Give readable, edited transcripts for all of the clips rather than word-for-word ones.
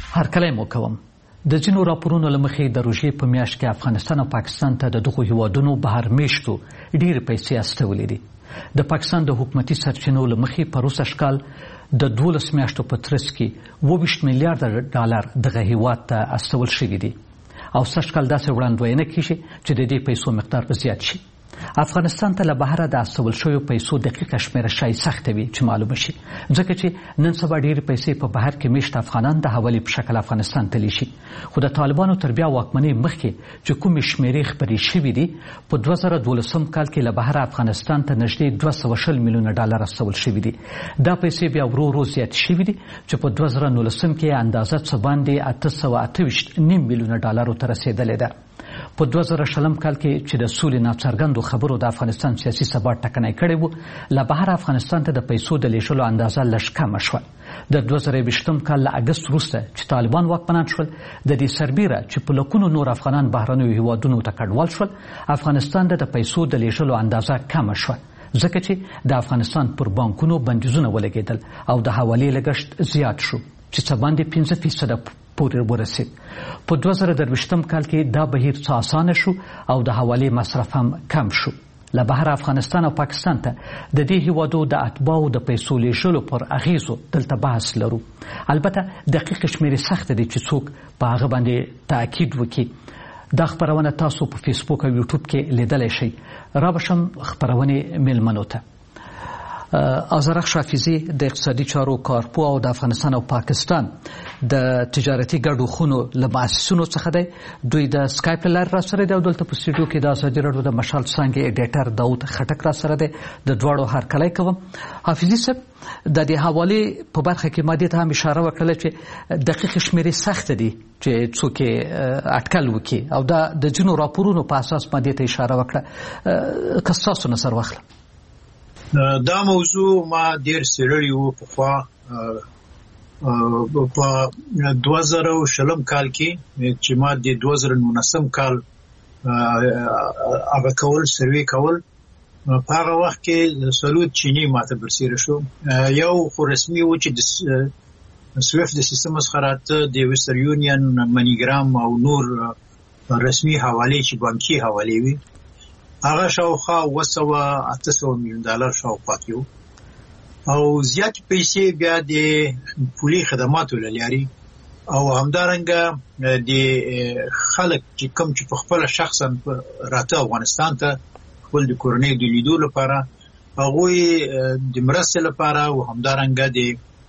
هرکلی مو کوم د ځینو راپورونو له مخې د روژې په میاشت کې افغانستان او پاکستان ته د دغو هیوادونو بهر میشتو ډېرې پیسې استولې دي. د پاکستان د حکومتي سرچینو له مخې په روس اشکال د 12 میاشتو په ترڅ کې 22 میلیارډ ډالر دغه هیواد ته استول شوي دي او سږکال داسې وړاندوینه کیږي چې د دې پیسو مقدار به زیات شي. افغانستان ته له بهره د استول شویو پیسو دقیقه شمیره شاید سخته وي چې معلومه شي، ځکه چې نن سبا ډېرې پیسې په بهر کې میشت افغانان د حوالې په شکل افغانستان ته لیشي. خو د طالبانو تر بیا واکمنۍ مخکې چې کومې شمیرې خپرې شوي دي، په 2012 کال کې له بهره افغانستان ته نږدې 220 میلیونه ډالر استول شوي دي. دا پیسې بیا ورو ورو زیات شوي دي چې په 2019 کې اندازه څه باندې 828 میلیونه ډالرو ته رسېدلې ده. په 2020 کال کې چې د سولې ناڅرګندو خبرو د افغانستان سیاسي ثبات ټکنی کړی و، له بهر افغانستان ته د پیسو د لیږلو اندازه لږ کمه شوه. د 2020 کال له اګست وروسته چې طالبان واکمنان شول، د دې سربیره چې په لکونو نور افغانان بهرنیو هیوادونو ته کډوال شول، افغانستان د پیسو د لیږلو اندازه کمه شوه، ځکه چې د افغانستان پر بانکونو بندیزونه ولګېدل او د حوالې لګښت زیات شو چې څه باندې 5% پورې ورسید. په 2023 کال کې دا بهیر څه اسانه شو او د حوالې مصرف هم کم شو. له بهر افغانستان او پاکستان ته د دې هیوادو د اتباعو د پیسو لیږلو پر اغیزو دلته بحث لرو. البته دقیق شمیرې سخته دي چې څوک په هغه باندې تاکید وکړي. دا خپرونه تاسو په فیسبوک او یوټیوب کې لیدلی شئ. را بشم خپرونې میلمنو ته. آزرخ شافیزی د اقتصادي چارو کارپو او د افغانستان او پاکستان د تجارتي ګډو خونو له مؤسسینو څخه دی. دوی د سکایپ له لارې راسره دی او دلته په سټوډیو کې د ازادي راډیو د مشال څانګې ایډیټر داود خټک راسره دی. د دواړو هرکلی کوم. حافظي صاحب، د دې حوالې په برخه کې ما دې ته هم اشاره وکړله چې دقیق شمیرې سخته دي چې څوک اټکل وکړي او دا د ځینو راپورونو په اساس ما دې ته اشاره وکړه. که ستاسو نظر واخلم. دا موضوع ما ډیر څېړلی و پخوا په 2020 کال کې چې ما د 2019 کال هغه کول سروې کول. په هغه وخت کې سلوت چینی ماته برسېره شو. یو خو رسمي و چې د سویفت د سیستم څخه راته د ویسټرن یونین، منیګرام او نور رسمي حوالې چې بانکي حوالې وي، هغه شاوخوا 800 میلیون ډالر شاوخوا کې او زیات پیسې بیا د پولي خدماتو له لارې او همدارنګه د خلک چې کوم چې په خپل شخصا راته افغانستان ته خپل د کورنۍ د لیدو لپاره، هغه د مرستې لپاره او همدارنګه د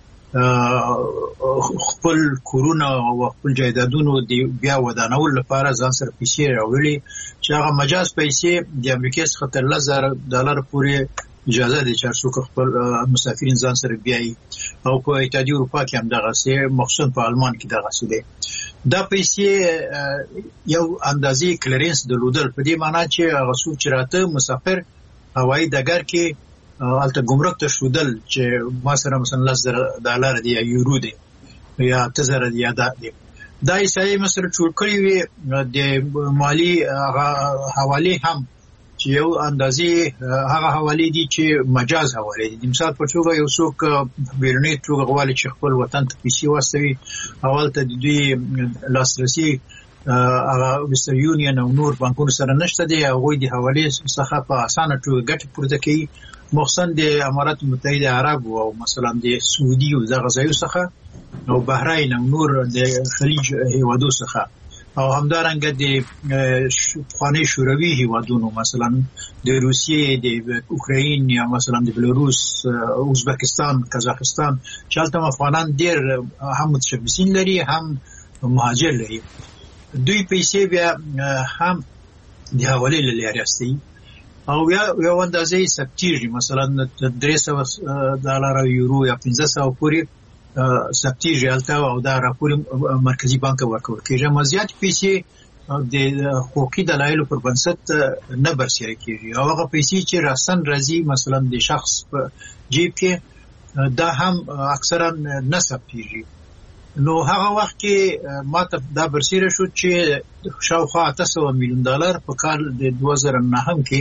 خپل کورونه او خپل جایدادونو د بیا ودانول لپاره ځان سره پیسې راوړي چې هغه مجاز پیسې د امریکا څخه تر 1000 ډالر پورې اجازه دي چې څوک خپل مسافرین ځان سره بیایي او په اتحادیه اروپا کې هم دغه څه، مخصوصا په آلمان کې دغه څه دي. دا پیسې یو اندازې کلیرنس درلودل، په دې معنی چې هغه څوک چې راته مسافر هوایي ډګر کې الته ګمرک ته شودل چې ما سره مثلا 10,000 ډالر دی یا یورو دی یا 1000 دی یا دا یې مثلا جوړ کړی وي د مالی حواله هم چې یو اندازې هغه حواله دي چې مجاز حواله دي. مثال په توګه یو څوک بیرونی توګه غواړي چې خپل وطن ته پیسې واستوي، اول ته د دوی لاسرسي هغه ویسټرن یونین او نور بانکونو سره نشته دی. هغوی د حوالې څخه په اسانه توګه ګټه پورته کوي، مخصوصا د امارات متحده عرب او مثلا د سعودي او دغه ځایو څخه او بحرین او نور د خلیج هیوادو څخه او همدارنګه د پخواني شوروي هیوادونو مثلا د روسیې، د اوکراین یا مثلا د بلاروس، ازبکستان، قزاقستان چې هلته افغانان ډېر هم متشبثین لري هم مهاجر لري. دوی پیسې بیا هم د حوالې له لارې استوي او یو اندازې ثبتېږي، مثلا 300 ډالر یورو یا 1500 پورې ثبتېږي هلته او دا راپور مرکزي بانک ورکول کېږي. اما زیات پیسې د حقوقي دلایلو پر بنسټ نه برسېره کېږي او هغه پیسې چې راستن راځي مثلا د شخص په جیب کې دا هم اکثرا نه ثبتېږي. نو هغه وخت کې ماته دا برسېره شو چې شاوخوا 800 میلیون ډالر په کال د 2009 کې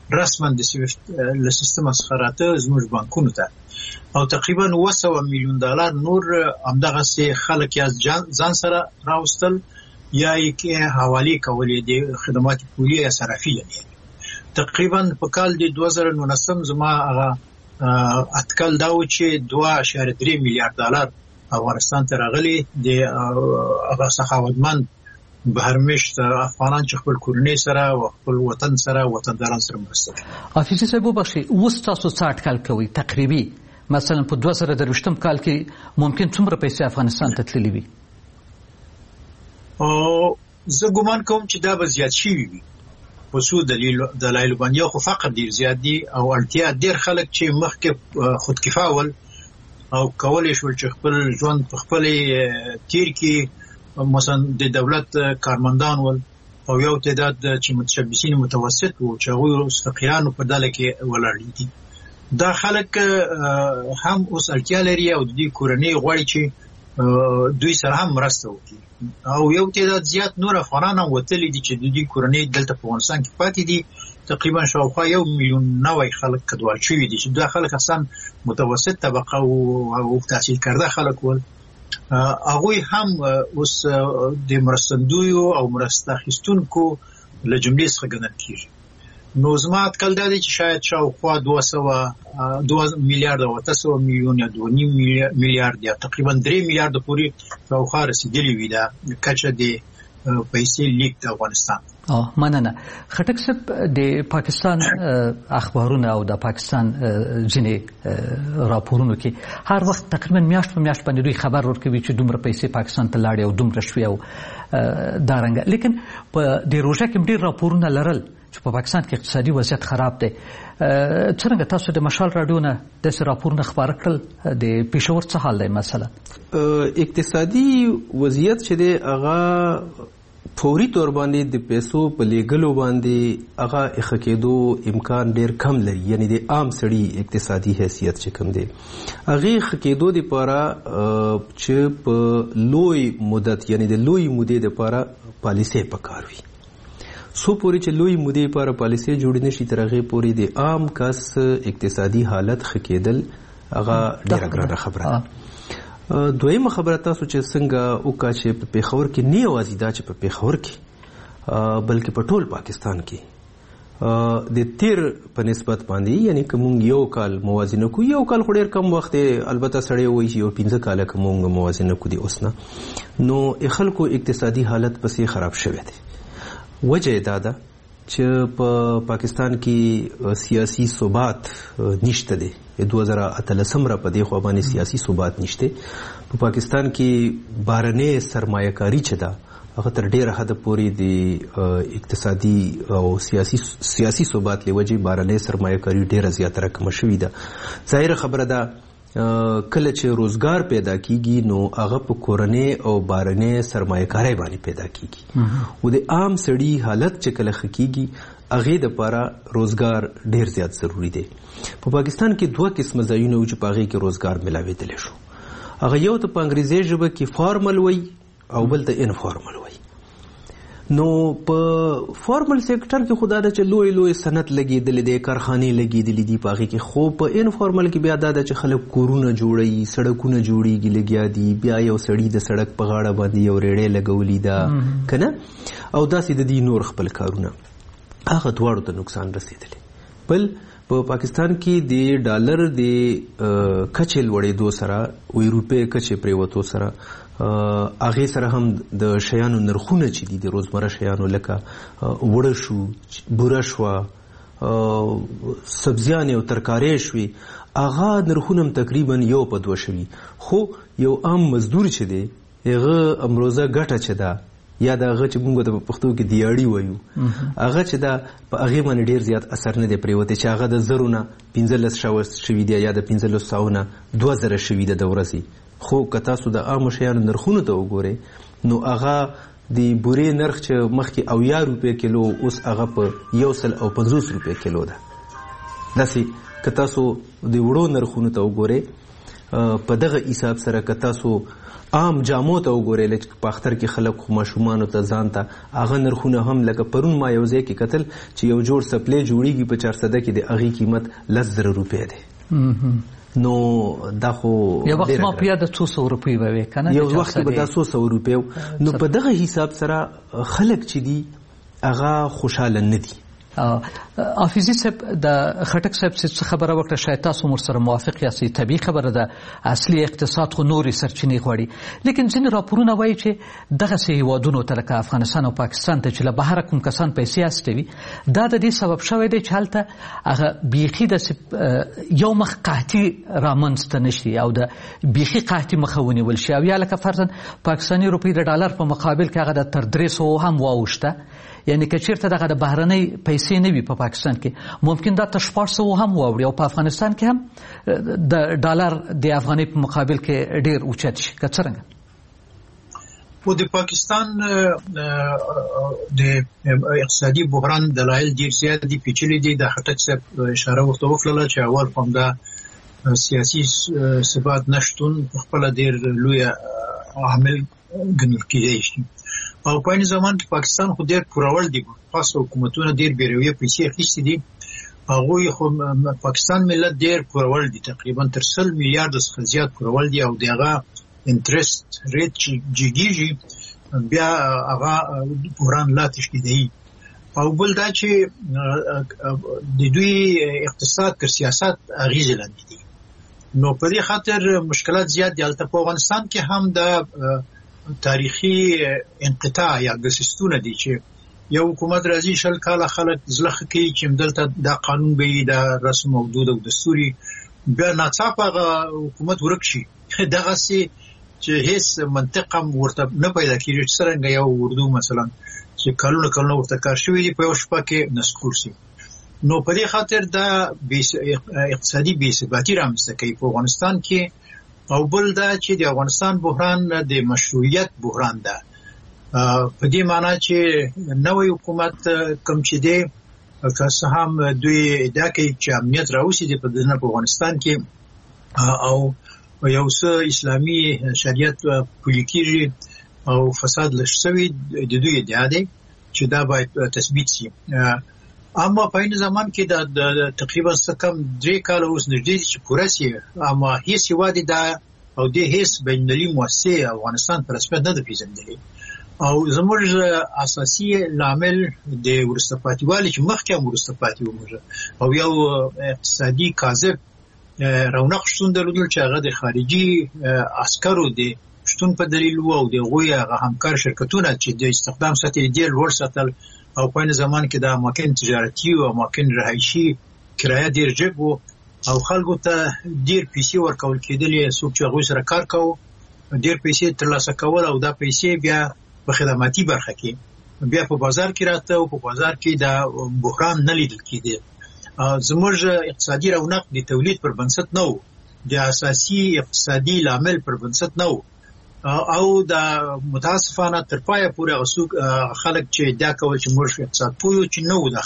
رسما د سویفت له سیستم څخه راته زموږ بانکونو ته او تقریبا 200 میلیون ډالر نور همدغه سي خلک یا ځان سره راوستل یا یې حواله کولې د خدمات پولیه یا صرافي تقریبا په کال د 2019 زما هغه اټکل دا و چې 2.3 میلیارډ ډالر افغانستان ته راغلي د هغه سخاوتمند بهرمشت افغانان چې خپل کورنۍ سره او خپل وطن سره وطنداران سره مرسته کوي. افیسي صاحب وبخښئ اوس تاسو څه اټکل کوئ تقریبي مثلا په 2023 کال کې ممکن څومره پیسې افغانستان ته تللي وي؟ زه ګومان کوم چې دا به زیات شي وي په څو دلایلو باندې. یو خو فقر ډیر زیات دي او اړتیا ډیر خلک چې مخکې خودکفا ول او کولای شول چې خپل ژوند په خپل تیر کې مثلا د دولت کارمندان ول او یو تعداد چې متشبثین متوسط وو چې هغوی فقیرانو په ډله کې ولاړ دي. دا خلک هم اوس اړتیا لري او د دې کورنۍ غواړي چې دوی سره هم مرسته وکړي او یو تعداد زیات نور افغانان هم وتلي دي چې د دې کورنۍ دلته په افغانستان کې پاتې دي. تقریبا شاوخوا 1 میلیون نوی خلک کډوال شوي دي چې دا خلک اصلا متوسط طبقه او تحصیل کرده خلک ول. هغوی هم اوس د مرستندویو او مرسته اخیستونکو له جملې څخه ګڼل کېږي. نو زما اټکل دا دی چې شاید شاوخوا 2 میلیارډ او 800 میلیون یا 2.5 میلیارډ یا تقریبا 3 میلیارډ پورې شاوخوا رسیدلي وي دا کچه د پیسې لیک د افغانستان. مننه. خټک صاحب د پاکستان اخبارونه او د پاکستان ځینې راپورونو کې هر وخت تقریبا میاشت په میاشت باندې دوی خبر ورکوي چې دومره پیسې پاکستان ته لاړې او دومره شوې او دارنګه. لیکن په د روژه کې ډېر راپورونه لرل چې په پاکستان کې اقتصادي وضعیت خراب دی. څنګه تاسو د مشال رادیو نه داسې راپورونه خپاره کړل؟ د پېښور څه حال دی مثلا؟ اقتصادي وضعیت چې دی هغه فوري طور باندې د پیسو په لیږلو باندې هغه ښه کېدو امکان ډېر کم لري. یعنی د عام سړي اقتصادي حیثیت چې کم دی هغې ښه کېدو دپاره چې په لوی مدت یعنی د لوی مودې دپاره پالیسۍ پکار وي. سو پورې چې لوی مودې لپاره پالیسۍ جوړې نشي تر هغې پورې د عام کس اقتصادي حالت ښه کېدل هغه ډېره ګرانه خبره ده. دویمه خبره تاسو چې څنګه وکړه چې په پېښور کې نه یوازې دا چې په پېښور کې بلکې په ټول پاکستان کې د تیر په نسبت باندې یعنی که مونږ یو کال موازنه کوو یو کال خو ډېر کم وخت دی البته سړی وایي چې یو 15 کاله که مونږ موازنه کوو د اوس نه نو خلکو اقتصادي حالت پسې خراب شوی دی. وجه دا ده چې په پاکستان کې سیاسي ثبات نشته دی. 2018 را په دې خوا باندې سیاسي ثبات نشته. په پاکستان کې بهرنۍ سرمایه‌کاري چې ده هغه تر ډېره حده پورې د اقتصادي او سیاسي ثبات له وجې بهرنۍ سرمایه‌کاري ډېره زیاته رقمه شوې ده. ظاهره خبره ده کله چې روزګار پیدا کیږي نو هغه په کورنۍ او بهرنۍ سرمایه‌کارۍ باندې پیدا کیږي او د عام سړي حالت چې کله ښه کیږي هغې دپاره روزګار ډېر زیات ضروري دی. په پاکستان کې 2 قسمه ځایونه وو چې په هغې کې روزګار ملاوېدلی شو. هغه یو ته په انګریزي ژبه کې فارمل وایي او بل ته انفارمل وایي. نو په فارمل سیکټر کې خو دا ده چې لوی صنعت لګېدلی دی کارخانې لګېدلي دي په هغې کې. خو په انفارمل کې بیا دا ده چې خلک کورونه جوړوي سړکونه جوړېږي لګیا دي بیا یو سړي د سړک په غاړه باندې یو ریړۍ لګولي ده که نه او داسې د دې نور خپل کارونه هغه دواړو ته نقصان رسېدلی. بل په پاکستان کې د ډالر د کچې لوړېدو سره وی روپۍ کچې پرېوتو سره هغې سره هم د شیانو نرخونه چې دي د روزمره شیانو لکه وړه شو بوره شوه سبزیانې او ترکارۍ شوې هغه نرخونه هم تقریبا 1 په 2 شوي. خو یو عام مزدور چې دی هغه امروزه ګټه چې ده یا د هغه چې موږ ته په پښتو کې دیاړي وایو هغه چې دا په هغې باندې ډېر زیات اثر نه دی پرېوتی چې هغه د 0 نه 1500 شوي دی یا د 1500 نه 2000 شوي ده د ورځې. خو که تاسو د عامو شیانو نرخونو ته وګورئ نو هغه د بورې نرخ چې مخکې 80 روپۍ کیلو اوس هغه په 150 روپۍ کیلو ده. داسې که تاسو د وړو نرخونو ته وګورئ په دغه حساب سره که تاسو عام جامو ته وګورئ لکه په اختر کې خلک ماشومانو ته ځان ته هغه نرخونه هم لکه پرون ما یو ځای کې کتل چې یو جوړ سپلی جوړیږي په 400 کې د هغې قیمت 10,000 روپۍ دی. نو دا خو یو وخت ما په یاد 200 روپۍ به وي کنه، یو وخت به دا 200 روپۍ. نو په دغه حساب سره خلک چې دي هغه خوشاله نه دي. حافظي صاحب د خټک صاحب څه خبره وکړه، شاید تاسو مر سره موافق یاست. طبیعي خبره ده، اصلي اقتصاد خو نورې سرچینې غواړي، لیکن ځینې راپورونه وایي چې دغسې هیوادونو ته لکه افغانستان او پاکستان ته چې له بهره کوم کسان پیسې استوي، دا د دې سبب شوی دی چې هلته هغه بیخي داسې یو مخ قحطي رامنځته نه شي او د بیخي قحطي مخه ونیول شي، او یا لکه فرضاً پاکستاني روپۍ د ډالر په مقابل کې هغه د تر 300 هم واوښته. یعنی که چیرته دغه د بهرنۍ پیسې نه وي په پاکستان کې، ممکن دا تر 400 هم واوړي، او په افغانستان کې هم د ډالر د افغانۍ په مقابل کې ډیر اوچت شي. که څرنګه خو د پاکستان د اقتصادي بحران دلایل ډیر زیات دي، پیچلي دي. د خټک صاحب اشاره ورته وکړه چې اول کوم دا سیاسي ثبات نشتون خپل ډیر لوی عامل ګڼل کېدای شي. او په این زمان کې پاکستان خو ډېر پورول دي، خاص حکومتونه ډېر بیرویه پیسې اخیستې دي. هغوی خو پاکستان ملت ډېر پورول دي، تقریبا تر 100 میلیارډ څخه زیات پورول دي، او دغه انټرست ریټ چې جګیږي بیا هغه بحران لا تشدیدوي. او بل دا چې د دوی اقتصاد تر سیاست اغیزه لاندې دي. نو په دې خاطر مشکلات زیات دي. البته په افغانستان کې هم د تاریخي انقطاع یا ګسستونه دي چې یو حکومت راځي 20 کاله خلک زلخ کوي چې دلته دا قانون به دا رسم او دود او دستوري، بیا ناڅاپه حکومت ورک شي. دغه سي چې هیڅ منطق هم ورته نه پیدا کیږي. څنګه یو اردو مثلا چې کلونه ورته کار شوی دی په یو شپه کې نسکور شي. نو په دې خاطر دا اقتصادي بې ثباتي رامنځته کوي په افغانستان کې. او بل دا چې د افغانستان بحران د مشروعیت بحران ده، په دې معنی چې نوې حکومت کوم چې دی که څه هم دوی ادعا کوي چې امنیت راوستي په دننه په افغانستان کې او یو څه اسلامي شریعت پلي کېږي او فساد لږ شوی، د دوی ادعا دی چې دا باید تثبیت شي. اما په این زمان کې د تقریبا څه کم 3 کال اوس نږدې چې پوره شي، اما هیڅ هیواد دا او د هیڅ بینالمللي مؤسسه افغانستان پر رسمیت نه پیژندلې. او زموږ اساسي لامل د ورسته پاتېوالي چې مخکې هم ورسته پاتې وموږ او یو اقتصادي کاذب رونق شتون درلودل چې هغه د خارجي عسکرو د شتون په دلیل وو، او د غوی هغه همکار شرکتونه چې د استخدام سطح ډیر لوړ ساتل، او په این زمان کې د اماکن تجارتي او اماکن رهایشي کرایه ډیر جګ وو، او خلکو ته ډیر پیسې ورکول کېدلې. څوک چې هغوی سره کار کوو ډیر پیسې ترلاسه کول، او دا پیسې بیا په خدماتي برخه کې بیا په بازار کې راته، او په بازار کې د بحران نه لیدل کېده. زموږ اقتصادي رونق د تولید پر بنسټ نه و، د اساسي اقتصادي لامل پر بنسټ نه و، او د متاسفانه تر پایه پورې خلک چې دا کول چې موږ اقتصاد پوهیو چې نه و، د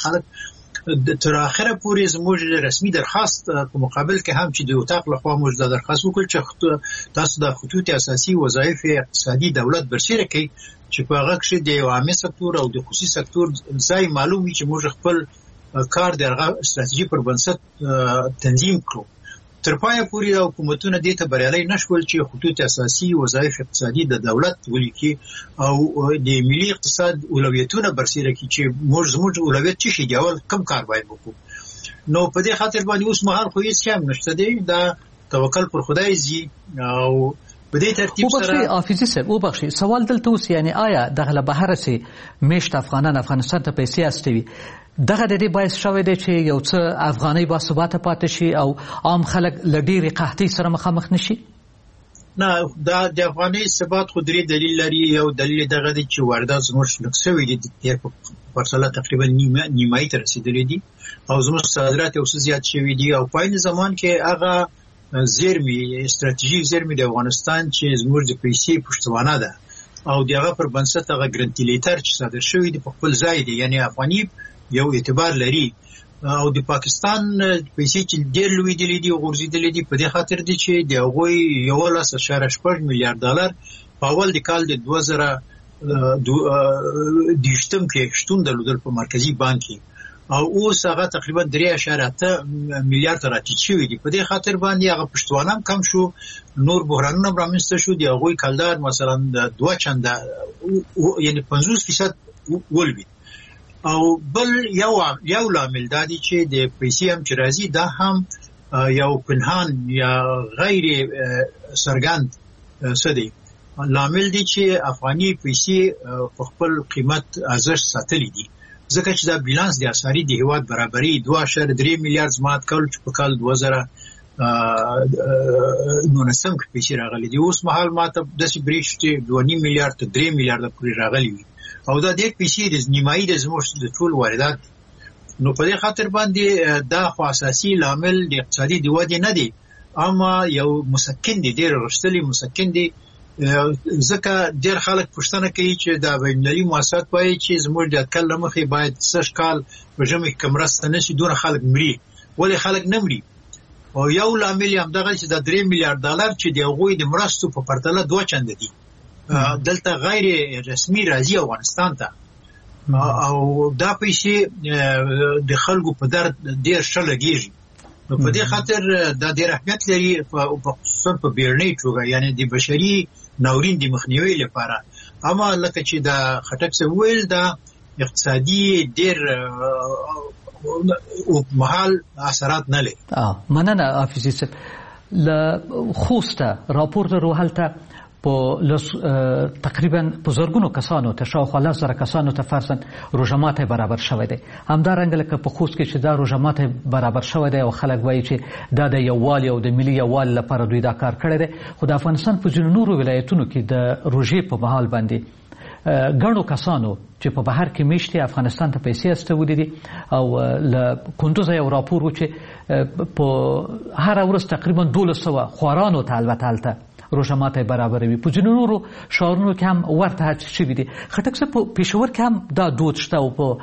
خلک تر اخره پورې زموږ رسمي درخواست په مقابل کې هم چې د اتاق لخوا موږ د درخواست وکړ چې تاسو د خطوط اساسي وظایف اقتصادي دولت برسېره کړئ چې په هغه کې د عامه سکتور او د خصوصي سکتور ځای معلوم وي چې موږ خپل کار د استراتیژي پر بنسټ تنظیم کړو. تر پایه پورې د حکومتونو دې ته بریالي نشول چې خطوط اساسي وظایف اقتصادي د دولت ولیکي او د ملي اقتصاد اولویتونه برسېره کړي چې زموږ اولویت څه شي دی، اول کم کار باید وکړو. نو په دې خاطر باندې اوس مهال خو هیڅ هم نشته دی، دا توکل پر خدای زی. او په دې ترتیب سره حافظي صاحب وبخښئ، سوال دلته اوس یعنی آیا دغه له بهره سي میشت افغانان افغانستان ته پیسې استوي، دغه د دې باعث شوی دی چې یو څه افغانۍ باثباته پاتې شي او عام خلک له ډېرې قحطۍ سره مخامخ نه شي؟ نه، دا د افغانۍ ثبات خو درې دلیل لري. یو دلیل دغه دی چې واردات زموږ لږ شوي دي، د په پرسله تقریبا نیمایي ته رسېدلي دي، او زموږ صادرات یو څه زیات شوي دي. او په عین زمان کې هغه زیرمې استراتیژیک زیرمې د افغانستان چې زموږ د پیسې پشتوانه ده، او دغه پر بنسټ هغه ګرنټیلیټر چې صادر شوی دی په خپل ځای دی، یعنی افغاني یو اعتبار لري. او د پاکستان پیسې چې ډېر لوېدلې دي غورځېدلې دي په دې خاطر دي چې د هغوی 11.8 میلیارډ ډالر په اول د کال د 2020 کې شتون درلودل په مرکزی بانک کې او اوس هغه تقریبا 3.8 میلیارډ راټیټ شوی دی. په دې خاطر باندې هغه پښتوانه کم شو، نور بحرانونه رامنځته شو، دی هغوی کلدار مثلا 2 چنده یعنی 50% ولوي. او بل یو لامل دا دی چې د پیسې هم چې راځي دا هم یو پنهان یا غیر څرګند څه دی لامل دی چې افغاني پیسې په خپل قیمت ارزښت ساتلي دي، ځکه چې دا بیلانس د اساري د هیواد برابرۍ 2.3 میلیارډ زمات کول چې په کال 2019 کې پیسې راغلي دي. اوس مهال ماته داسې بریښتې 2.5 میلیارډ ته 3 میلیارډ پورې راغلي وي او دا ډېر پیسې د نیمایي د زموږ د ټول واردات. نو په دې خاطر باندې دا خو اساسي لامل د اقتصادي د ودې نه دی، اما یو مسکن دی، ډېر غښتلی مسکن دی. ځکه ډېر خلک پوښتنه کوي چې دا بینالمللي مؤسسات وایي چې زموږ د اټکل له مخې باید 6 کال په ژمي کې مرسته نشي، دونه خلک مري. ولې خلک نه مري؟ او یو لامل هم دغه چې د 3 میلیارډ ډالر چې د هغوی د مرستو په پرتله 2 چنده دي دلته غیر رسمي راځي افغانستان ته، او دا پیسې د خلکو په درد ډېر ښه لګېږي. په دې خاطر دا ډېر اهمیت لري خصوصا په بیړنۍ توګه، یعنی د بشري ناورین د مخنیوي لپاره. اما لکه چې دا خټک څه وویل دا اقتصادي ډېر اوږدمهال اثرات نه لري. مننه حافظي صاحب. له خوسته راپور لرو هلته په تقریبا په زرګونو کسانو ته شاوخوا 10,000 کسانو ته فرضاً روژه ماتی برابر شوی دی. همدارنګه لکه په خوست کې چې دا روژه ماتی برابر شوی دی او خلک وایي چې دا د یووالي او د ملي یووالي لپاره دوی دا کار کړی دی. خو د افغانستان په ځینو نورو ولایتونو کې د روژې په مهال باندې ګڼو کسانو چې په بهر کې میشتي افغانستان ته پیسې استولې دي او له کندوز یو راپور و چې په هر ورځ تقریبا 1200 خوارانو ته البته هلته روژه ماتی برابروي. په ځینو نورو ښارونو کې هم ورته حج شوي دي. خټک صاحب په پېښور کې هم دا دود شته او په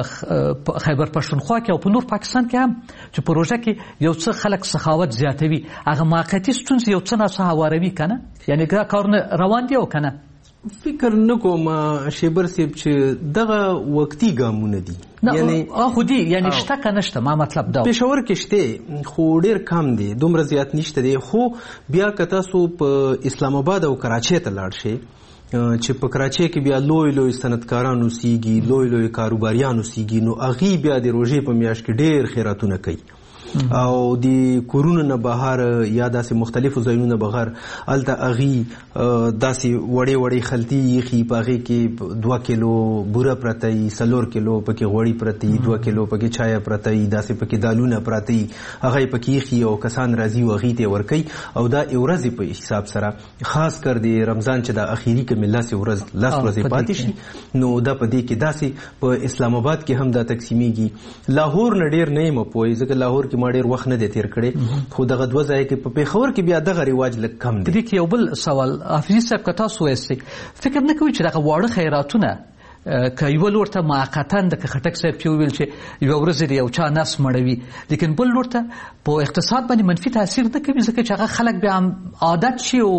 خیبر پښتونخوا کې او په نور پاکستان کې هم چې په روژه کې یو څه خلک سخاوت زیاتوي، هغه موقتي ستونزې یو څه ناڅه هواروي که نه؟ یعنې دا کارونه روان دي او که نه؟ فکر نه کوم شیبر صاحب چې دغه وقتي ګامونه دي. یعنی خو دي یعنی شته که نشته؟ ما مطلب دا پېښور کې شته خو ډېر کم دی، دومره زیات نشته دی. خو بیا که تاسو په اسلام آباد او کراچۍ ته لاړ شئ چې په کراچۍ کې بیا لوی لوی صنعتکاران اوسېږي، لوی لوی کاروباریان اوسېږي، نو هغوی بیا د روژې په میاشت کې ډېر خیراتونه کوي او د کورونو نه بهر یا داسې مختلفو ځایونو نه بهر هلته هغوی داسې وړې وړې خلطې ایښي، په هغې کې 2 کیلو بوره پرته وي، 4 کیلو پکې غوړي پرته وي، 2 کیلو پکې چایه پرته وي، داسې پکې دالونه پراته وي، هغه یې پکې ایښي او کسان راځي او هغوی ته یې ورکوي. او دا ورځې په حساب سره خاص کر د رمضان چې دا اخري کې 10 ورځې پاتې شي، نو دا په دې کې داسې په اسلام آباد کې هم دا تقسیمیږي. لاهور نه ډېر نه یم پوهی، ځکه لاهور کې ما ډېر وخت نه دی تیر کړی، خو دغه 2 ځایه کې په پېښور کې بیا دغه رواج لږ کم دی. دې کې یو بل سوال حافظي صاحب که تاسو وایئ فکر نه کوئ چې دغه واړه خیراتونه که یوه لور ته موقتا لکه خټک صاحب چې وویل چې یوه ورځ د یو چا نس مړوي، لیکن بل لور ته په اقتصاد باندې منفي تاثیر نه کوي، ځکه چې هغه خلک بیا عادت شي او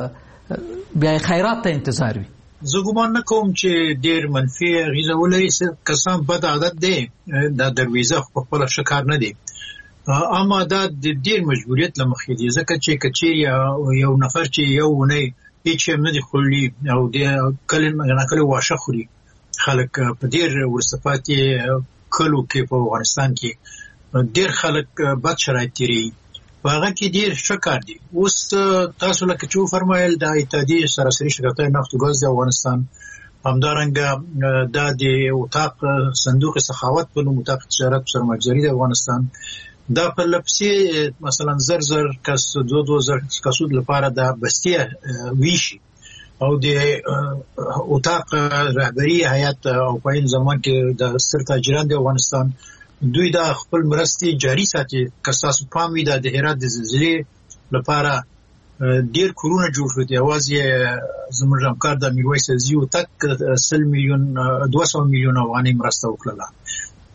بیا خیرات ته انتظار وي؟ زه ګمان نه کوم چې ډېر منفي اغېزه ولري. کسان بد عادت دی، دا درویزه په خپله ښه کار نه دی، اما دا د ډېر مجبوریت له مخې دی، ځکه چې که چیرې یو نفر چې یو اونۍ هېڅ شی هم نه دي خوړلي او کله ناکله واښه خوري، خلک په ډېر وروسته پاتې کلو کې په افغانستان کې ډېر خلک بد شرایط تېروي، په هغه کې ډېر ښه کار دی. اوس تاسو لکه چې وفرمایل دا اتحادیې سراسري شرکتونه نفت و ګاز د افغانستان، همدارنګه دا د اتاق صندوق سخاوت په نوم اتاق تجارت سرمایه‌ګذاري د افغانستان، دا په لپسې مثلا 1000 کس 2000 کسو لپاره د بستیه ویشي او د اتاق رهبری هیئت او په این زمان کې د ستر تاجران د افغانستان دوی دا خپل مرستې جاری ساتي. که تاسو پام وي د هرات د زلزلې لپاره ډېر کورونه جوړ شو، یوازې زموږ همکار د میرویس عزیزي تک 200 میلیون افغانۍ مرسته وکړله.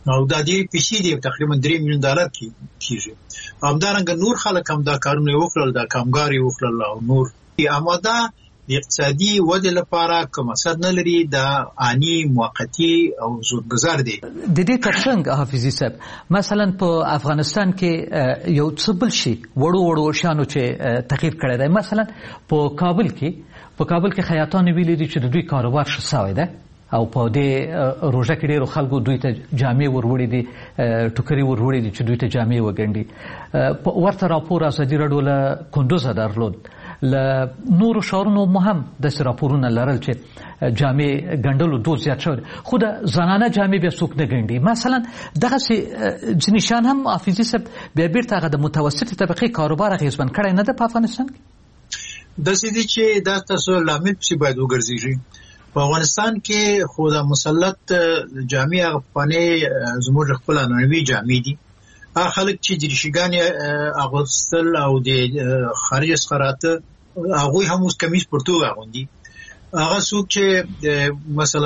او دا دې پیسې دي تقریبا $3 ملیون کیږي. همدارنګه نور خلک هم دا کارونه وکړل، دا کارګار وکړل او نور اماده د اقتصادي ودې لپاره کوم اثر نه لري، دا آنی موقتی او زودګذر دي. د دې ترڅنګ حافظي صاحب مثلا په افغانستان کې یو څه بل شي وړو شانو چې تغییر کړی دی. مثلا په کابل کې خیاطان ویلي دي چې د دوی کاروبار ښه شوی دی او په دې روژه کې ډېرو خلکو دوی ته جامې وروړي دي، ټوکري وروړي دي چې دوی ته جامې وګنډي. ورته راپور ازادي راډیو له کندوزه درلود، له نورو ښارونو مو هم داسې راپورونه لرل چې جامې ګنډلو دود زیات شوی، خو د زنانه جامې بیا څوک نه ګنډي. مثلا دغسې ځینې شیان هم حافظي صاحب بیا بیرته هغه د متوسطې طبقې کاروبار اغېزمن کړی نه ده په افغانستان کې. داسې دي چې دا تاسو لامل پسې باید وګرځېږي. په افغانستان کې خو د مسلط جامې هغه پخوانۍ زموږ خپل عنعنوي جامې دي. هغه خلک چې د ریشګانې اغوستل او د خارج څخه راته هغوی هم اوس کمیس پرتوګ اغوندي. هغه څوک چې مثلا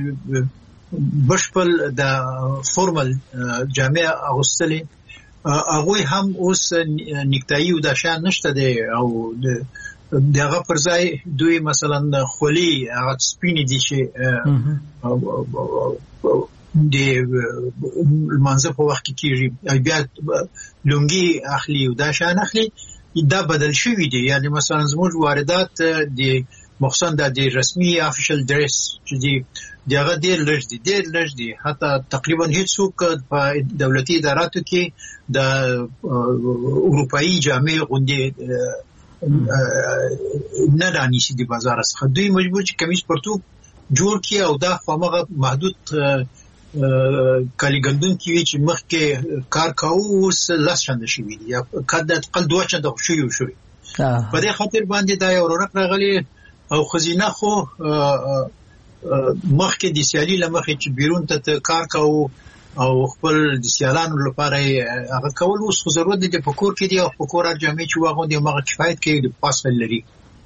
بشپړ د فورمل جامې اغوستلې هغوی هم اوس نیکتایي او د شان نشته دی او دغه پر ځای دوی مثلا خولي هغه سپینې دي چې د منځ په وخت کې کیږي، بیا لونګي اخلي او دا شان اخلي. دا بدل شوی دی. یعنی مثلا زموږ واردات د مخصوصا د رسمي افیشل ډریس چې دی دغه ډېر لږ دي. حتی تقریبا هیڅوک په دولتي اداراتو کې د اروپایي جامې غوندې نه رانیسي د بازار څخه. دوی مجبور چې کمیس پرتوګ جوړ کړي او دا هماغه محدود کالي ګندونکي وي چې مخکې کار کاوه اوس 10 چنده شوي دي یا اقل 2 چنده شوي. په دې خاطر باندې دا یو رونق راغلی او خزینه خو مخکې د سیالي له مخې چې بیرون ته کار کاوه او خپل د سیالانو لپاره هغه کول، اوس خو ضرورت دی په کور کې دی او په کور جامې چې واغوندي هغه کفایت کوي، د پاسه لري.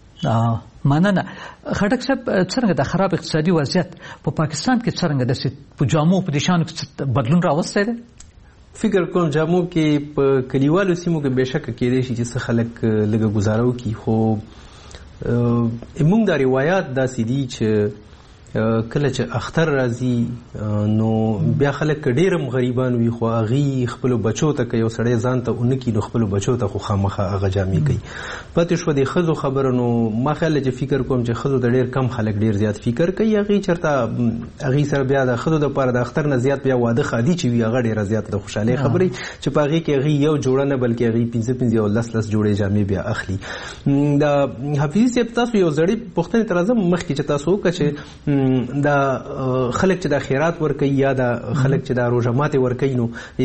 مننه. خټک صاحب څنګه د خراب اقتصادي وضعیت په پاکستان کې څنګه د په جامو په دشانو کې بدلون راوستی دی؟ فکر کوم جامو کې په کلیوالو سیمو کې بهشکه کېدای شي چې خلک لږه گزاره وکړي، خو موږ د روایت داسې دي چې کله چې اختر راځي نو بیا خلک ډېرم غریبان وي خو هغوی خپلو بچو ته که یو سړی ځان ته ونکړي نو خپلو بچو ته خو خامخا هغه جامې کوي. پاتې شوه د ښځو خبره، نو ما خیال چې فکر کوم چې ښځو ته ډېر کم خلک ډېر زیات فکر کوي. هغوی چېرته هغوی سره بیا د ښځو دپاره د اختر نه زیات بیا واده خادي چې وي هغه ډېره زیاته د خوشحالۍ خبرې چې په هغې کې هغوی یو جوړه نه بلکې هغوی 15 او 10 جوړې جامې بیا اخلي. د حافظي صاحب تاسو یو زړې پوښتنې ته راځم مخکې چې تاسو وکړه چې دا خلک چې د خیرات ورکوي یا د خلک چې د روژه ماتې ورکوي نو د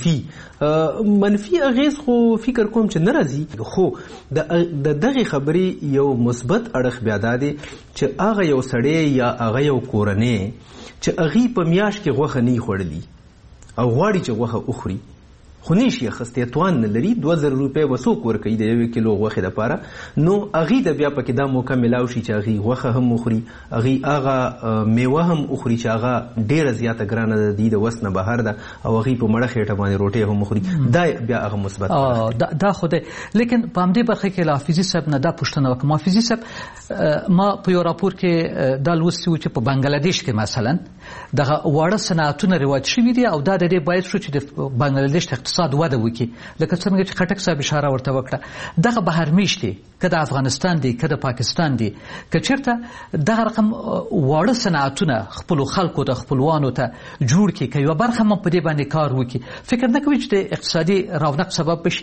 دې منفي اغیز خو فکر کوم چې نه راځي، خو د دغې خبرې یو مثبت اړخ بیا دا دی چې هغه یو سړی یا هغه یو کورنۍ چې هغوی په میاشت کې غوښه نه خوړلي او غواړي چې غوښه وخوري خو نشي اخیستی، توان نه لري، 2000 روپۍ به څوک ورکوي د 1 کیلو غوښې دپاره، نو هغوی ته بیا پکې دا موقع میلاو شي چې هغوی غوښه هم وخوري، هغوی هغه میوه هم وخوري چې هغه ډېره زیاته ګرانه ده، د د وس نه بهر ده، او هغوی په مړه خېټه باندې روټۍ هم وخوري. دا بیا هغه مثبت دا خو دی. لیکن په همدې برخه کې له حافظي صاحب نه دا پوښتنه وکړم. حافظي صاحب ما په یو راپور کې دا لوستي و چې په بنګلادیش کې مثلا دغه واړه صنعتونه رواج شوي دي او دا د دې باعث شو چې د بنګلادیش اقتصاد وده وکړي. لکه څنګه چې خټک صاحب اشاره ورته وکړه، دغه بهرمیش دي که د افغانستان دي که د پاکستان دي، که چېرته دغه رقم واړه صنعتونه خپلو خلکو ته خپلوانو ته جوړ کړي، که یوه برخه هم په دې باندې کار وکړي، فکر نه کوي چې د اقتصادي رونق سبب بشي؟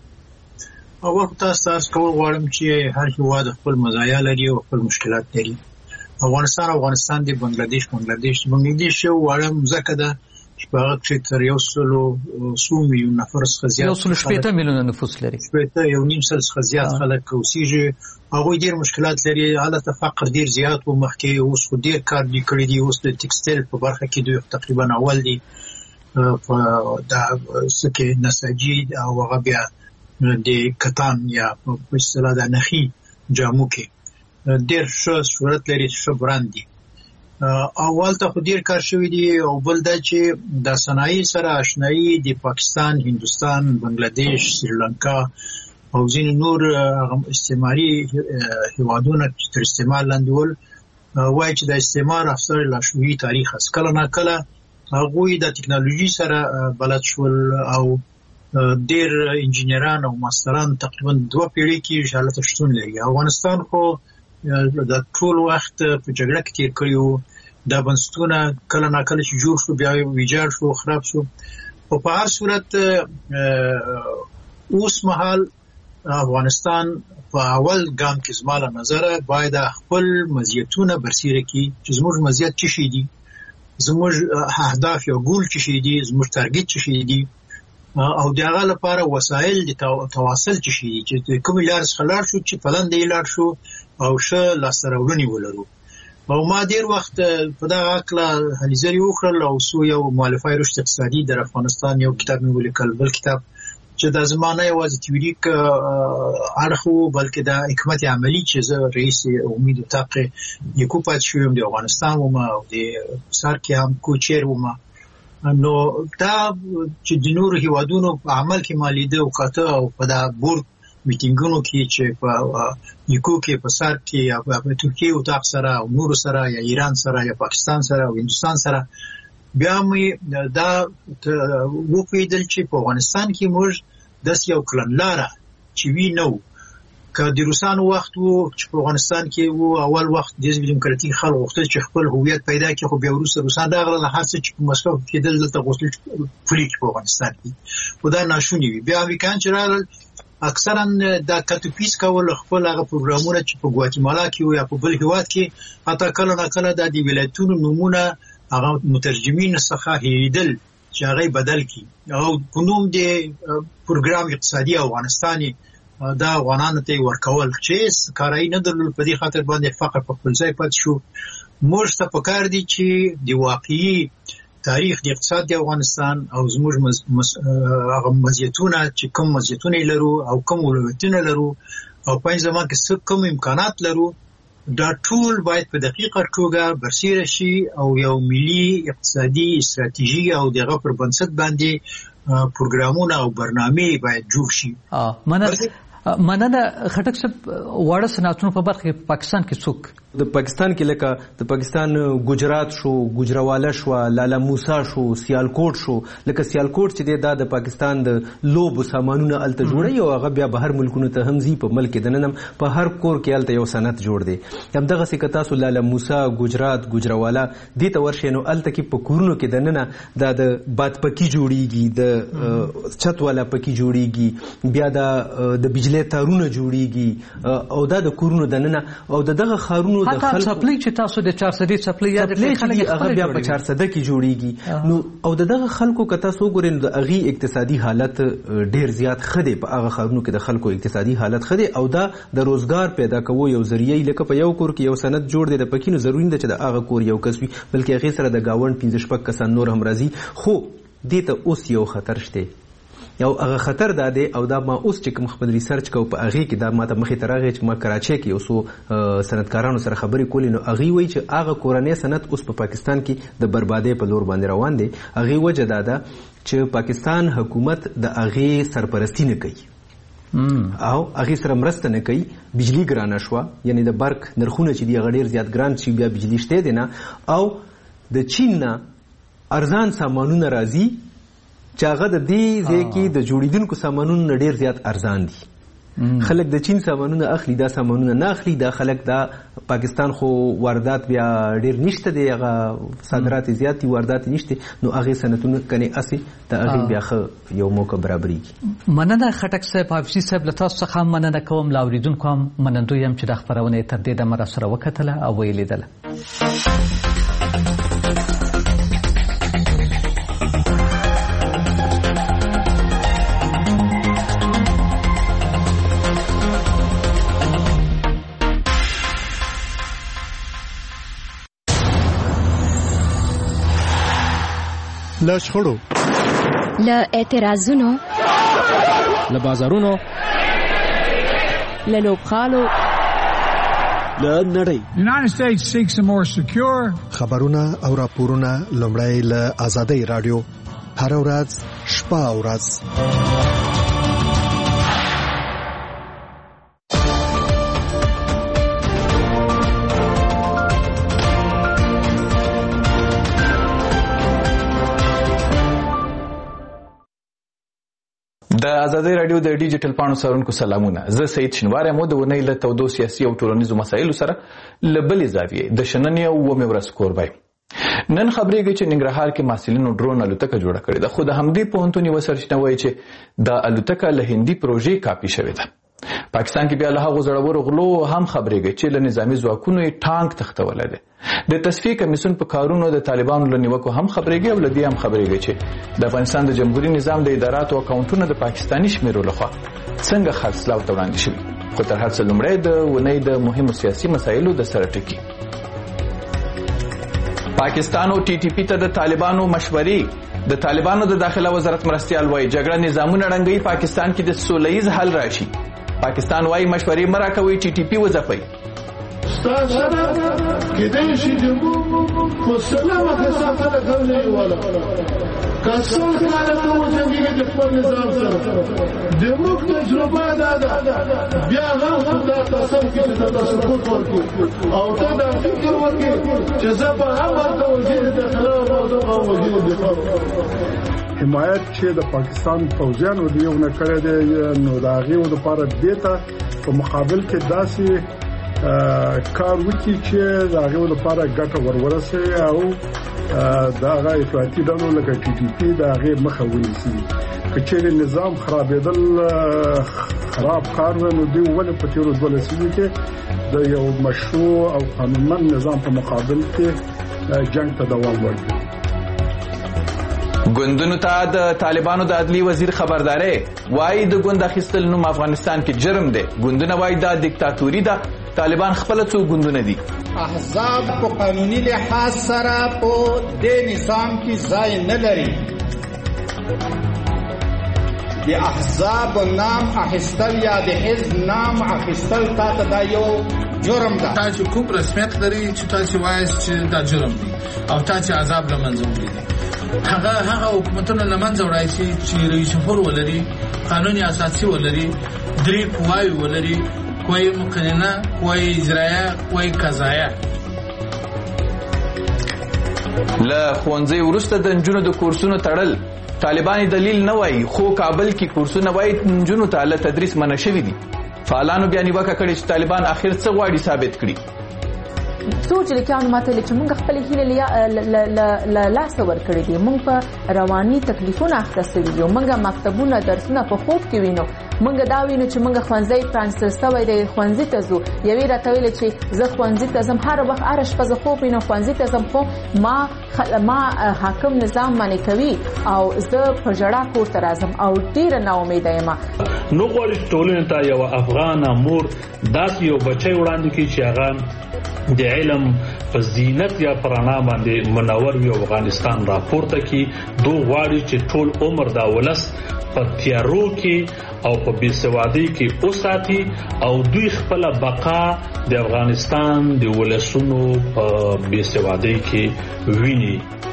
اول تاسو کول غواړم چې هر هېواد خپل مزایا لري او خپل مشکلات لري. افغانستان دی، بنګلادیش یو واړه مځکه ده چې په هغه کې تر 100 میلیون نفر څخه زیات 1.8 میلیونه نفوس لري، 1.5 څخه زیات خلک اوسېږي. هغوی ډېر مشکلات لري، هلته فقر ډېر زیات و مخکې، اوس خو ډېر کار دي کړی دي. اوس د ټکسټایل په برخه کې دوی تقریبا اول دي په څه کې نساجي او هغه بیا د کتان یا په اصطلاح د نخي جامو کې ډېر ښه شهرت لري، ښه برند دي. اول ته خو ډیر کار شوی دی او بل دا چې د صنایع سره آشنایي د پاکستان، هندوستان، بنگلاديش، سریلانکا او ځینې نور استعماري هیوادونه تر استعمار لاندې ول وایي چې د استعمار افسر لاشعوري تاریخ است. کله نه کله هغوی د ټکنالوژي سره بلد شول او ډیر انجینران او ماستران تقریبا 2 پیړۍ کې حالت شتون لري. افغانستان خو د ټول وخت په جګړه کې تیر کړیو. دا بنسټونه کله نه کله چې جوړ شو بیا ویجاړ شو، خراب شو. او په هر صورت اوس مهال افغانستان په اول ګام کې زموږ نظر باید خپل مزیتونه برسیره کړي چې زموږ مزیت څه شي دي، زموږ اهداف یا ګول څه شي دي، زموږ ټارګټ څه شي دي، او د هغه لپاره وسایل د تواصل څه شي چې کوم لار څخه لاړ شو چې پلان دی لاړ شو او ښه لاسته راوړنې ولرو. او ما ډیر وخت په دغه اړه هلې ځلې وکړل او سو یو مؤلفه رشد اقتصادي در افغانستان یو کتاب مې ولیکل، بل کتاب چې د زمانه یوازې تیوریک اړخ وو بلکې د حکمت عملی چې زه رئیس امید طاق یکو پات شوم د افغانستان وم او د سار کې هم کوچیر وم. نو دا چې د نور هیوادونو په عمل کې مالیده او کاته او په دا بورډ میټینګونو کې چې په یکو کې په سار کې یا په ترکیه او طاق سره او نور سره یا ایران سره یا پاکستان سره او هندوستان سره بیا مې دا وپیدل چې په افغانستان کې موږ داس یو کلنلاره چې وی نو که د روسانو وخت وو چې په افغانستان کې وو اول وخت د حزب دیموکراتیک خلک غوښتل چې خپل هویت پیدا کړي، خو بیا روسان دا غره حاصل چې په مسکو کې دلته غوښتل پولیټ په افغانستان کې خو دا ناشونی وي. بیا امریکایان چې راغلل اکثرا دا کټوپیس کول خپل هغه پروګرامونه چې په ګواتیمالا کې یا په بل هیواد کې حتی کله نه کله د ولایتونو نمونه هغه مترجمین څخه هیریدل چې هغه بدل کړي او په نوم د پروګرام اقتصادي افغانستاني دا افغانانو ته ورکول چې کارای نه درلود. په دې خاطر باندې فقر په خپل ځای پات شو. موږ ته پکار دي چې د واقعي تاریخ د اقتصاد د افغانستان او زموږ هغه مزیتونه چې کوم مزیتونه لرو او کوم ولایتونه لرو او په ځما کې کوم امکانات لرو دا ټول باید په دقیقه توګه برسیره شي او یو ملي اقتصادي استراتیژي او دغه پر بنسټ باندې پروګرامونه او برنامې باید جوړ شي. مننه خټک صاحب. واړه صنعتونو په برخه کې پاکستان کې څوک د پاکستان کې لکه د پاکستان ګجرات شو، ګجراواله شو، لالا موسی شو، سیالکوټ شو. لکه سیالکوټ چې د پاکستان د لوبو سامانونه الته جوړي او هغه بیا بهر ملکونو ته هم زی په ملک د ننم په هر کور کې الته یو صنعت جوړ دی. هم دغه څه کتاسو لالا موسی، ګجرات، ګجراواله دې ته ورشي نو الته کې په کورونو کې د ننه د باد پکی جوړیږي، د چت والا پکی جوړیږي، بیا د بجلی تارونه جوړیږي او دا د کورونو د ننه او دغه خارونو د خلک چپلی چې تاسو د 400 چپلی یاد کړئ هغه بیا په 400 کې جوړیږي. نو او دغه خلکو کته سو ګورین د اغي اقتصادي حالت ډیر زیات خدي په هغه خارونو کې د خلکو اقتصادي حالت خدي او دا د روزګار پیدا کوو یو ذریعہ لکه په یو کور کې یو سند جوړ دی د پکینو ضروري نه چې د هغه کور یو کس وي بلکې هغه سره د گاوند 15 شپږ کسان نور هم راځي. خو دې ته اوس یو خطر شته یو هغه خطر دا دی او دا ما اوس چې کوم خپل ریسرچ کو په هغه کې دا ما ته مخې ترغه چې ما کراچۍ کې اوسو صنعتکارانو سره خبرې کولې نو هغه وایي چې هغه کورنۍ صنعت اوس په پاکستان کې د بربادۍ په لور باندې روان دی. هغه وجه دا ده چې پاکستان حکومت د هغه سرپرستی نه کوي او هغه سره مرسته نه کوي. بجلی ګرانه شو، یعنی د برق نرخونه چې دی هغه ډیر زیات ګران شي، بیا بجلی شته دی نه او د چین نه ارزان سامانونه راځي چې هغه د دې ځای کې د جوړیدونکو سامانونو ډیر زیات ارزان دي. خلک د چین سامانونه اخلي، دا سامانونه نه اخلي. دا خلک دا پاکستان خو واردات بیا ډیر نشته دی، هغه صادرات زیات دي، واردات نشته. نو هغه صنعتونه کني اسی ته هغه بیا یو موقع برابرېږي. مننه خټک صاحب، حافظي صاحب له تاسو څخه مننه کوم، لاوریدونکو هم منندوی یم چې د خبرونه تر دې دمه سره وکتله او ویلیدله. له شخړو، له اعتراضونو، له بازارونو، له لوبخالو، له نړۍ. United States seeks a more secure. خبرونه او راپورونه لومړی له آزادۍ رادیو هر ورځ شپه او ورځ. د آزادۍ رادیو د ډیجیټل پاڼو څارونکو سلامونه. زه سید شینواری مو د ونې له تودو سیاسي او ټولنیزو مسایلو سره له بلې زاویې د شننې او اوومې ورځ کوربی. نن خبرېږي چې ننګرهار کې محصلینو ډرون الوتکه جوړه کړې ده، خو د همدې پوهنتون یوه سرچینه وایي چې دا الوتکه له هندي پروژې کاپي شوې ده. پاکستان کې بیا له هغو زړورو غلو هم خبرېږي چې له نظامي ځواکونو یې ټانک تختولی دی. د تصفیې کمیسیون په کارونو د طالبانو له نیوکو هم خبرېږي او له دې هم خبرېږي چې د افغانستان د جمهوري نظام د اداراتو اکاونټونه د پاکستاني شمیرو لخوا څنګه خرڅلاو ته وړاندې شوي. خو تر هر څه لومړی د اونۍ د مهمو سیاسي مسایلو د سره ټکي. پاکستان او ټي ټي پي ته د طالبانو مشورې. د طالبانو د داخله وزارت مرستیال وایي جګړه نظامونه ړنګوي، پاکستان کې د سوله ییز حل راشي. پاکستان وایي مشورې مه راکوئ، ټي ټي پي وځپئ. کېدای شي چې په سلامه کثافت کولی ولا که څو کاله ته وجنګېږي د خپل نظام سره زموږ تجربه دا ده بیا هم خدا قسم کې چې ته سقوط ورکړو او ته دا فکر وکړې چې زه به هم ورته وزیر داخله او زه به وزیر دفاع. حمایت چې د پاکستان پوځیانو د یو نه کړی دی نو د هغې لپاره دې ته په مقابل کې داسې کار وکړي چې د هغې لپاره ګټه ورورسوي او د هغه افراطي ډلو لکه ټي ټي پي د هغې مخه ونیسي. که چېرې نظام خرابېدل خراب کار وی نو دوی ولې په تېرو 12 لسیزو کې د یو مشروع او قانونمند نظام په مقابل کې جنګ ته دوام ورکړي. ګوندونو ته د طالبانو د عدلی وزیر خبرداري وایي د ګوند اخیستل نوم افغانستان کې جرم دی. ګوندونه وایي دا دیکتاتوري ده. طالبان خپل څو ګوندونه دي. احزاب په قانوني لحاظ سره په دې نظام کې ځای نه لري. د احزاب نام اخیستل یا د حزب نام اخیستل تاسو دا یو جرم ده. تاسو کوم رسمیت لري چې تاسو وایي چې دا جرم دی او تاسو عذاب لمنځه وړي. هغه حکومتونه لمنځه وړي چې رئیس جمهور ولري، قانوني اساسي ولري، درې قواوې ولري، کوئی مقننه، کوئی اجرایه، کوئی قضایه. له ښوونځي وروسته د نجونو د کورسونو تړل طالبان دلیل نه وایي، خو کابل کې کورسونه وایي نجونو ته له تدریس منع شوي دي. فعالانو بیا نیوکه کړې چې طالبان اخر څه غواړي ثابت کړي. سوچ لیکانو ماته چې موږ خپل هیله لاس ورکړې دي، موږ په رواني تکلیفونه اخته سوي یو، موږ مکتبونه درسونه په خوب کې وینو، موږ دا وینو چې موږ ښوونځی پرانستل سوی دی، ښوونځي ته ځو. یوې راته ویلې چې زه ښوونځي ته ځم، هر وخت هره شپه زه خوب وینم ښوونځي ته ځم، خو ما حاکم نظام منې کوي او زه په ژړا کور ته راځم او ډېره ناامیده یم. نو غواړي ټولنې ته یو افغانه مور داسې یو بچی وړاندې کړي چې هغه د علم په زینت یا پرانا باندې منور وي، افغانستان راپورته کی. دو غواړي چې ټول عمر دا ولس په تیارو کې او په بېسوادۍ کې اوساتي او دوی خپل بقا د افغانستان د ولسونو په بېسوادۍ کې ویني.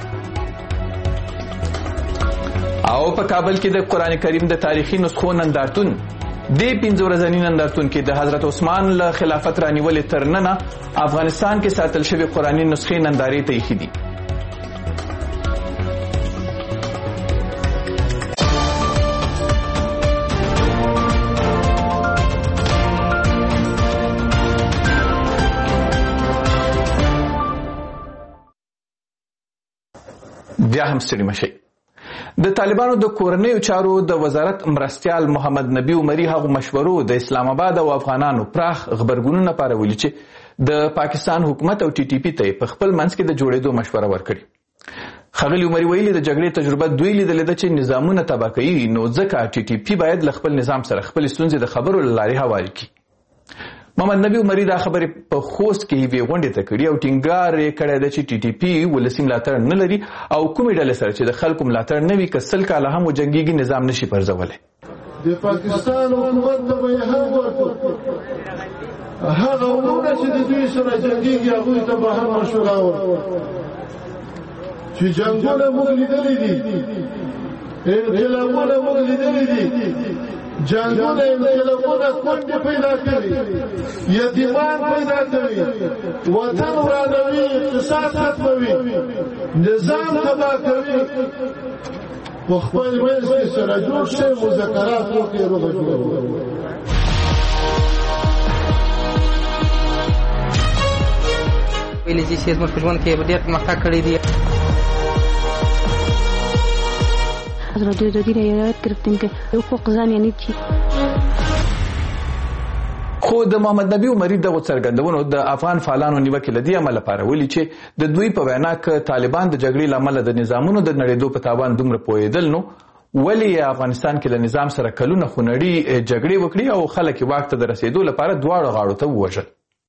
او په کابل کې د قرآن کریم د تاریخي نسخو نندارتون دې 15 ورځني نندارتون کې د حضرت عثمان له خلافت رانیولې تر ننه افغانستان کې ساتل شوی قرآني نسخې نندارې ته ایښي دي. بیا هم ستړي مشئ. د طالبانو د کورنیو چارو د وزارت مرستیال محمد نبی عمري هغو مشورو د اسلام آباد او افغانانو پراخ خبرګونونه پارولي چې د پاکستان حکومت او ټي ټي پي ته په خپل منځ کې د جوړېدو مشوره ورکړي. ښاغلي عمري ویلي د جګړې تجربه دوی لیدلې ده چې نظامونه تباه کوي، نو ځکه ټي ټي پي باید له خپل نظام سره خپلې ستونزې د خبرو له لارې هوارې کړي. محمد نبی عمري دا خبرې په خوست کې یوې غونډې ته کړي او ټینګار یې کړی ده چې ټي ټي پي ولسي ملاتړ نه لري او کومې ډلې سره چې د خلکو ملاتړ نه وي که 100 کاله هم وجنګېږي نظام نشي پرځولی. د پاکستان حکومت ته به یې هم ورکړو هغه ورونه چې د دوی سره جنګېږي هغوی ته به هم مشوره ورکړو چې جنګونه موږ لیدلي دي، انقلابونه موږ لیدلي دي، جنګونه انقلابونه کونډې پیدا کوي، یتیمان پیدا کوي، وطن ورانوي، اقتصاد ختموي، نظام تباه کوي. په خپل منځ کې سره جوړ شي، مذاکرات وکړي، روغه جوړه وکړي. ویلي چې زموږ په ژوند کې ډېر پرمختګ کړی دی. ازادي رعایت گرفتیم که حقوق زن یعنی چی. خو د محمد نبی عمري دغه څرګندونو د افغان فعالانو نیوکه لدی عمل لپاره ولي چې د دوی په وینا کې طالبان د جګړې لامل د نظامونو د نړیدو په تاوان دومره پوهېدل نو ولی افغانستان کې له نظام سره کلونه خونړي جګړې وکړي او خلک واک ته د رسیدو لپاره دواړو غاړو ته ووژل.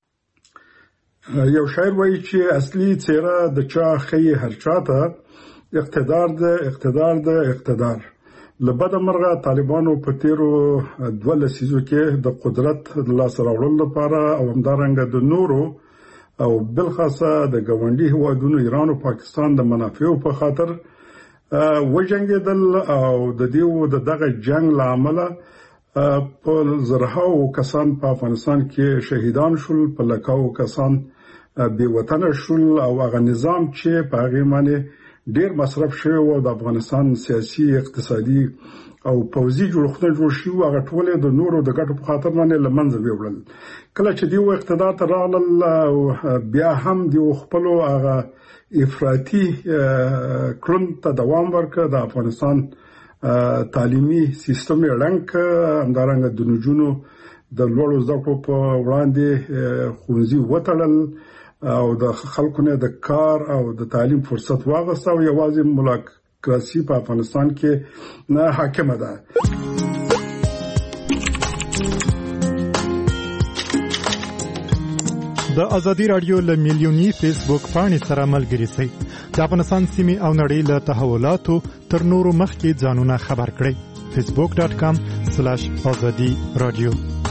یو شاعر وایي چې اصلي څېره د چا ښیي هر چاته، اقتدار د اقتدار. له بده مرغه طالبانو په تیرو 2 لسیزو کې د قدرت د لاسته راوړلو لپاره او همدارنګه د نورو او بلخاصه د ګاونډي هیوادونو ایران او پاکستان د منافعو په خاطر وجنګېدل او د دغه جنگ له امله په زرهاو کسان په افغانستان کې شهیدان شول، په لکاو کسان بې وطنه شول او هغه نظام چې په هغې باندې ډیر مصرف شوی و د افغانستان سیاسي، اقتصادي او پوځي جوړښتونه جوړ شوي هغه ټول د نورو د ګټو په خاطر باندې له منځه ویوړل. کله چې دوی اقتدار ته راغلل بیا هم دوی خپلو هغه افراطي کړنو ته دوام ورکړ. د افغانستان تعلیمي سیستم یې ړنګ کړ، همدارنګه د نجونو د لوړو زده کړو په وړاندې ښوونځي وتړل او د خلکو نه د کار او د تعلیم فرصت واغسته او یوازې مولاکراسي په افغانستان کې نه حاکمه ده. د ازادي رادیو له میلیونی فیسبوک پاڼې سره ملګري شئ. د افغانستان سیمې او نړۍ له تحولاتو تر نورو مخکې ځانونه خبر کړئ. facebook.com/azadi radio.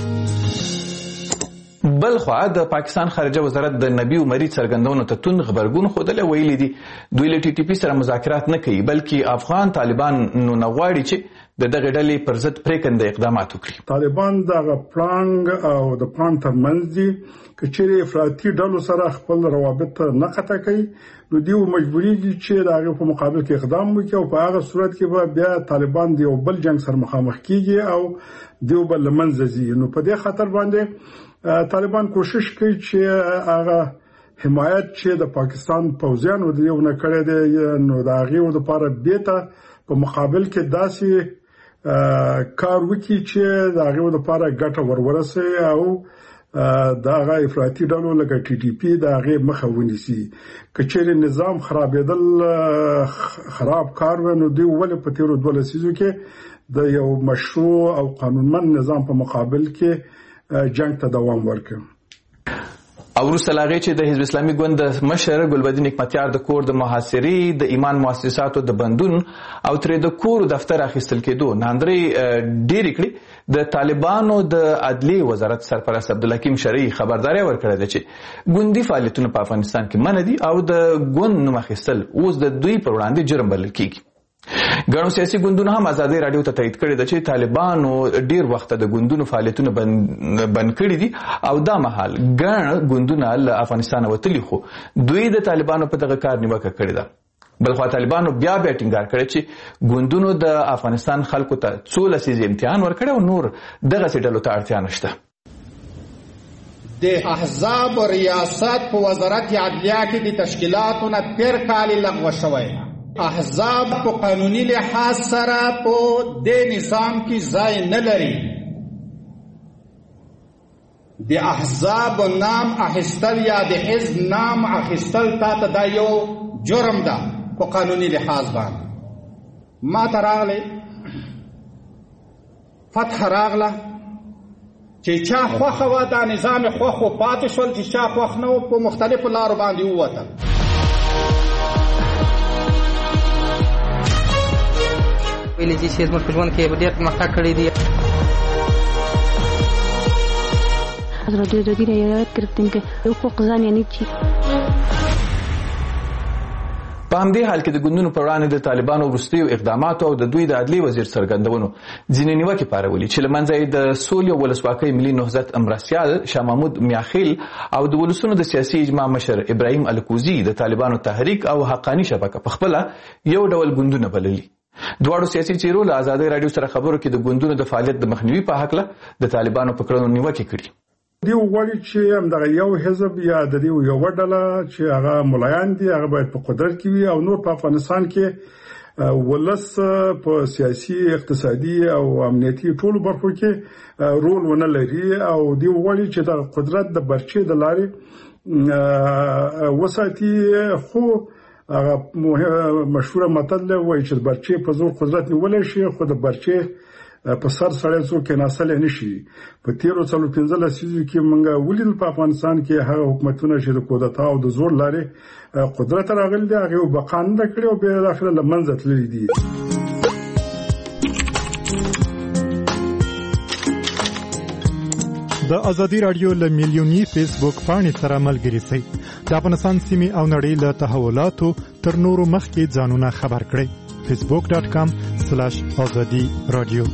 بل خو د پاکستان خارجه وزارت د نبی عمري څرګندونو ته توند خبرګون خوده ویلي دي دوی له TTP سره مذاکرات نه کوي بلکې افغان طالبان نو نغواړي چې دغه ډلې پر ضد پریکنده اقدامات وکړي. طالبان دغه پلانګ او د پلان ترمنځ دي چې چیرې افراطي ډلو سره خپل روابط نه قطع کوي نو دیو مجبوری دي چې دغه په مقابل کې اقدام وکړي او په هغه صورت کې به بیا طالبان دی او بل جنگ سره مخامخ کیږي او دیو بل منځ ځي. نو په دې خاطر باندې طالبان کوشش کوي چې هغه حمایت چې د پاکستان پوځیانو دیو نه کړی دی نو د هغې لپاره بیته په مقابل کې داسې کار وکړي چې د هغې لپاره ګټه ورورسي او د هغه افراطي ډلو لکه TTP د هغې مخه ونیسي. که چیرې نظام خرابېدل خراب کار و نو دوی ولې په تېرو 2 لسیزو کې د یو مشروع او قانونمند نظام په مقابل کې جنگ ته دوام ورکړ. او وروسته له هغې چې د حزب اسلامي ګوند د مشر ګلبدین حکمتیار د کور د محاصرې د ایمان مؤسساتو د بندون او ترې د کور دفتر اخیستل کېدو ناندرې ډېرې کړې د طالبانو د عدلیې وزارت سرپرست عبدالحکیم شرعي خبرداری ورکړې ده چې ګوندي فعالیتونه په افغانستان کې منع دي او د ګوند نوم اخیستل اوس د دوی پر وړاندې جرم بلل کېږي. ګڼو سیاسي ګوندونو هم ازادي رادیو ته تایید کړی ده چې طالبانو ډیر وخت د ګوندونو فعالیتونه بند کړي دي او دا مهال ګڼ ګوندونه له افغانستان وتلي خو دوی د طالبانو په دغه کار نیوکه کړې ده. بلخو طالبانو بیا ټینګار کړی چې ګوندونو د افغانستان خلکو ته 14 لسیزې امتحان ورکړی او نور دغسې ډلو ته اړتیا نشته. د احزاب ریاست په وزارت عدلیه کې د تشکیلاتو نه تیر کال لغوه شوی. احزاب په قانوني لحاظ سره په دې نظام کې ځای نه لري. د احزاب نام اخیستل یا د حزب نام اخیستل ته دا یو جرم ده په قانوني لحاظ باندې. ما ته راغلی فتح راغله چې چا خوښه وه دا نظام خوښ و پاتې شول چې چا خوښ نه و په مختلفو لارو باندې ووتل. ویلي چې زموږ په ژوند کې ډېر پرمختګ کړی دی. از رادیو دادی را یاد گرفتیم که حقوق زن یعنی چی. په همدې حال کې د ګوندونو پر وړاندې د طالبانو وروستیو اقداماتو او د دوی د عدلي وزیر څرګندونو ځینې نیوکې پارولي چې له منځه یې د سولې او ولسواکۍ ملي نهضت مرستیال شاه محمود میاخیل او د ولسونو د سیاسي اجماع مشر ابراهیم الکوزي د طالبانو تحریک او حقاني شبکه په خپله یو ډول ګوندونه بللي. دواړو سیاسي څیرو له ازادۍ راډیو سره خبرو کې د ګوندونو د فعالیت د مخنیوي په هکله د طالبانو په کړنو نیوکې کړي. دی وغواړي چې همدغه یو حزب یا د دې یو ډله چې هغه ملایان دي هغه باید په قدرت کې وي او نور په افغانستان کې ولس په سیاسي اقتصادي او امنیتي ټولو برخو کې رول ونه لري او دی وغواړي چې د قدرت د برچې د لارې وساتي. خو هغه مشهور متل وایي چې برچې په زور قدرت نیول شي خو د برچې په سر سره څوک کې ناسل نشي. په 1315 لسیزو کې موږ ولیدل په افغانستان کې هغه حکومتونه چې د کودتا او د زور لارې قدرت راغلي دي هغه بقاند کړي او بیا داخله لمنځه تللي دي. د ازادي رادیو له میلیونی فیسبوک پاڼې سره ملګري شئ. د افغانستان سیمې او نړۍ له تحولاتو تر نورو مخکې ځانونه خبر کړئ. facebook.com/azadi radio.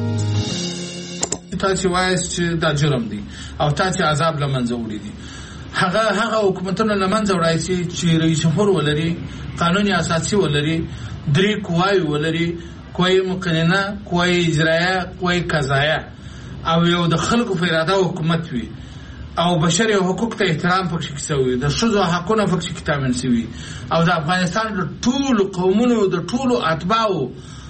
تاسو وایس چې دا جرم دی او تاسو عذاب لمنځه وړي دي. هغه حکومتونه لمنځه وړي چې رئیس جمهور ولري، قانوني اساسي ولري، درې قواوی ولري، قوی مقننه، قوی اجرایه، قوی قضایه او یو د خلکو په اراده حکومت وي او بشري حقوق ته احترام پکې کیږي، د ښځو حقونه پکې تامین شي او د افغانستان د ټولو قومونو د ټولو اتباعو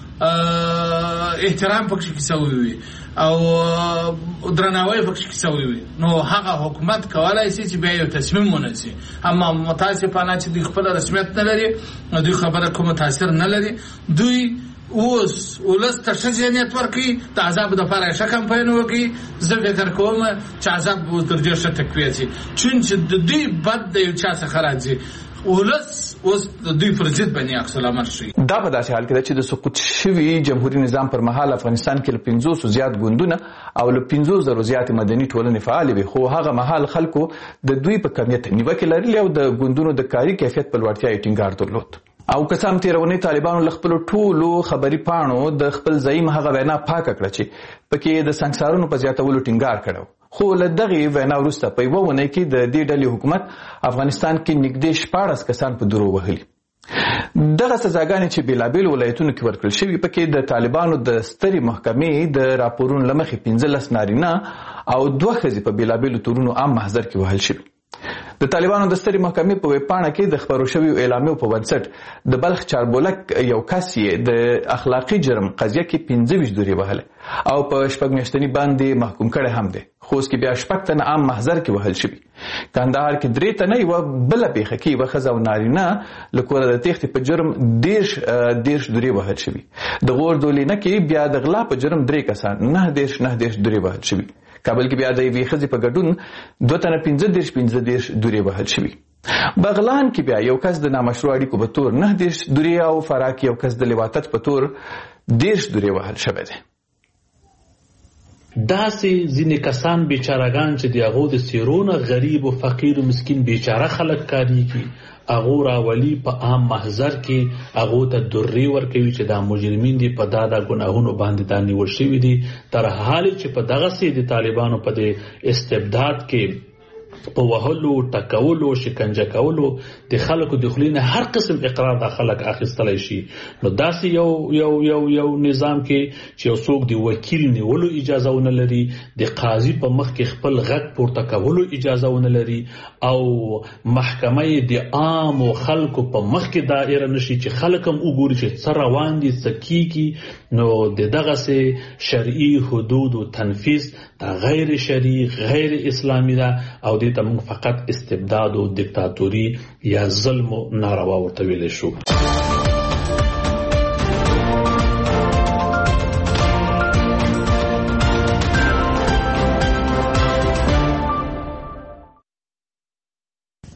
احترام پکې کیږي او درناوی پکې کیږي. نو هغه حکومت کولای شي چې بیا یو تصمیم ونیسي. اما متاسفانه چې د خپل رسمیت نه لري، دوی خبره کوم تاثیر نه لري. دوی اوس ولسته شجنیت ورکی د عذاب د لپاره شکم پېنو وکي. زه فکر کوم چې عذاب به درجه شته کوي چې د دوی بد د یو چا څخه راځي ولس اوس د دوی پر ضد باندې عکس العمل شي. دا په داسې حال کې چې د سقوط شوي جمهوریت نظام پر مهال افغانستان کې له 500 زیات ګوندونه او له 500 زیات مدني ټولنې فعال وي، خو هغه مهال خلکو د دوی په کمیت نیوکې لرلې او د ګوندونو د کاري کیفیت په لوړتیا یې ټینګار درلود. او قسم تیرونی طالبانو لخپل ټولو خبري پاڼو د خپل زعیم هغه وینا پاکه کړه چې پکې د سنگسارونو په زیاتولو ټینګار کړو. خو له دغه وینا وروسته په یوه ونه کې د دې ډلې حکومت افغانستان کې نږدې 14 کسان په درو وهلي. دغه سزاګانې چې بیلابیل ولایتونو کې ورکړل شوي پکې د طالبانو د سترې محکمې د راپورونو لمخې 15 نارینه او 2 ښځې په بیلابیلو تورونو عام محضر کې وهل شوي. د طالبانو د سترې محکمې په ویبپاڼه کې د خبرو شویو اعلامیو په بنسټ د بلخ چاربولک یو کس یې د اخلاقي جرم قضیه کې 25 دورې وهلې او په شپږ میاشتني باندې محکوم کړی هم دی. خوست کې بیا 6 تنه عام محضر کې وهل شوي. کندهار کې 3 تنه یوه بله پیښه کې یوه ښځه او نارینه له کوره د تېښتې په جرم 13 دورې وهل شوي. د غور دولینه کې بیا د غلا په جرم 3 کسان 9 دورې وهل شوي. کابل کې بیا د یوې ښځې په ګډون 2 تنه 15 دورې وهل شوي. بغلان کې بیا یو کس د نامشروع اړیکو په تور 9 دورې او فراه کې یو کس د لواطت په تور 10 دورې وهل شوی دی. داسې ځینې کسان بیچارهګان چې د هغو د څیرونه غریب او فقیر او مسکین بیچاره خلک کاریږي هغو راولي په عام محضر کې هغو ته درې ورکوي چې دا مجرمین دي په دا ګناهونو باندې دا نیول شوي دي تر حالې چې په دغسې د طالبانو په د استبداد کې په وهلو ټکولو شکنجه کولو د خلکو د خلینه هر قسم اقرار د خلک اخیستلی شي. نو داسې یو نظام کې چې یو څوک د وکیل نیولو اجازه ونه لري، د قاضي په مخ کې خپل غږ پورته کولو اجازه ونه لري او محکمه د عام خلکو په مخ کې دایره نشي چې خلک هم وګوري چې څه روان دي څه کیږي. نو د دغسې شرعي حدودو تنفیذ دا غیر شرعي غیر اسلامي ده او دې ته موږ فقط استبداد او دیکتاتوري یا ظلم او ناروا ورته ویلی شو.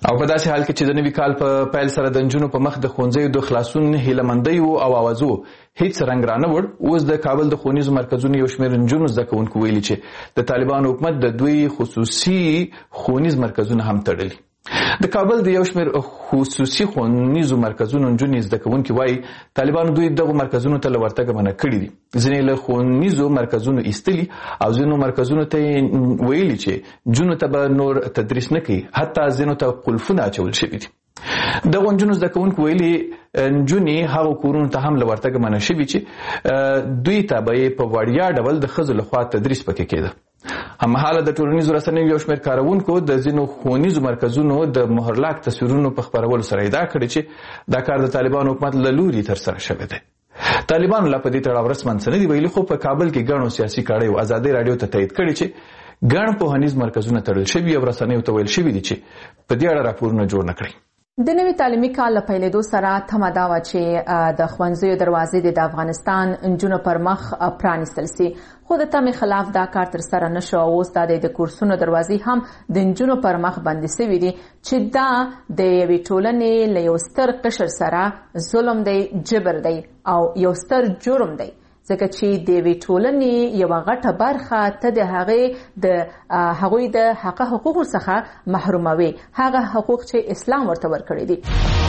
او په داسې حال کې چې د نوي کال په پیل سره د نجونو په مخ د ښوونځیو د خلاصون هیلهمندۍ او اوازو هیڅ رنګ رانه وړ. اوس د کابل د ښوونیزو مرکزونو یو شمېر نجونو زده کوونکو ویلي چې د طالبانو حکومت د دوی خصوصي ښوونیز مرکزونه هم تړلي. د کابل د یو شمېر خصوصي ښوونیزو مرکزونو نجونې زده کوونکي وایي طالبانو دوی دغو مرکزونو ته له ورتګه منع کړي دي. ځینې له ښوونیزو مرکزونو ایستلي او ځینو مرکزونو ته یې ویلي چې نجونو ته به نور تدریس نه کوي، حتی ځینو ته قلفونه اچول شوي دي. دغو نجونو زده کوونکو ویلي نجونې هغو کورونو ته هم له ورتګه منع شوي چې دوی ته به یې په وړیا ډول د ښځو لخوا تدریس پکې کېده. هممهاله د ټولنیزو رسنیو یو شمېر کاروونکو د ځینو ښوونیزو مرکزونو د مهرلاک تصویرونو په خپرولو سره ادعا کړې چې دا کار د طالبانو حکومت له لوري ترسره شوی دی. طالبانو لا په دې تړاو رسماً څه نه دي ویلي، خو په کابل کې ګڼو سیاسي کاڼیو ازادۍ راډیو ته تایید کړي چې ګڼ پوهنیز مرکزونه تړل شوي او رسنیو ته ویل شوي دي چې په دې اړه راپورونه جوړ نه کړي. د نوي تعلیمي کال له پیلېدو سره تمه دا وه چې د ښوونځیو دروازې د افغانستان نجونو پر مخ پرانیستل سي، خو د تمې خلاف دا کار ترسره نه شو او اوس دا د کورسونو دروازې هم د نجونو پر مخ بندې سوي دي چې دا د یوې ټولنې له یو ستر قشر سره ظلم دی، جبر دی او یو ستر جرم دی، ځکه چې د یوې ټولنې یوه غټه برخه ته د هغوی د حقوقو څخه محروموي، هغه حقوق چې اسلام ورته ورکړي دي.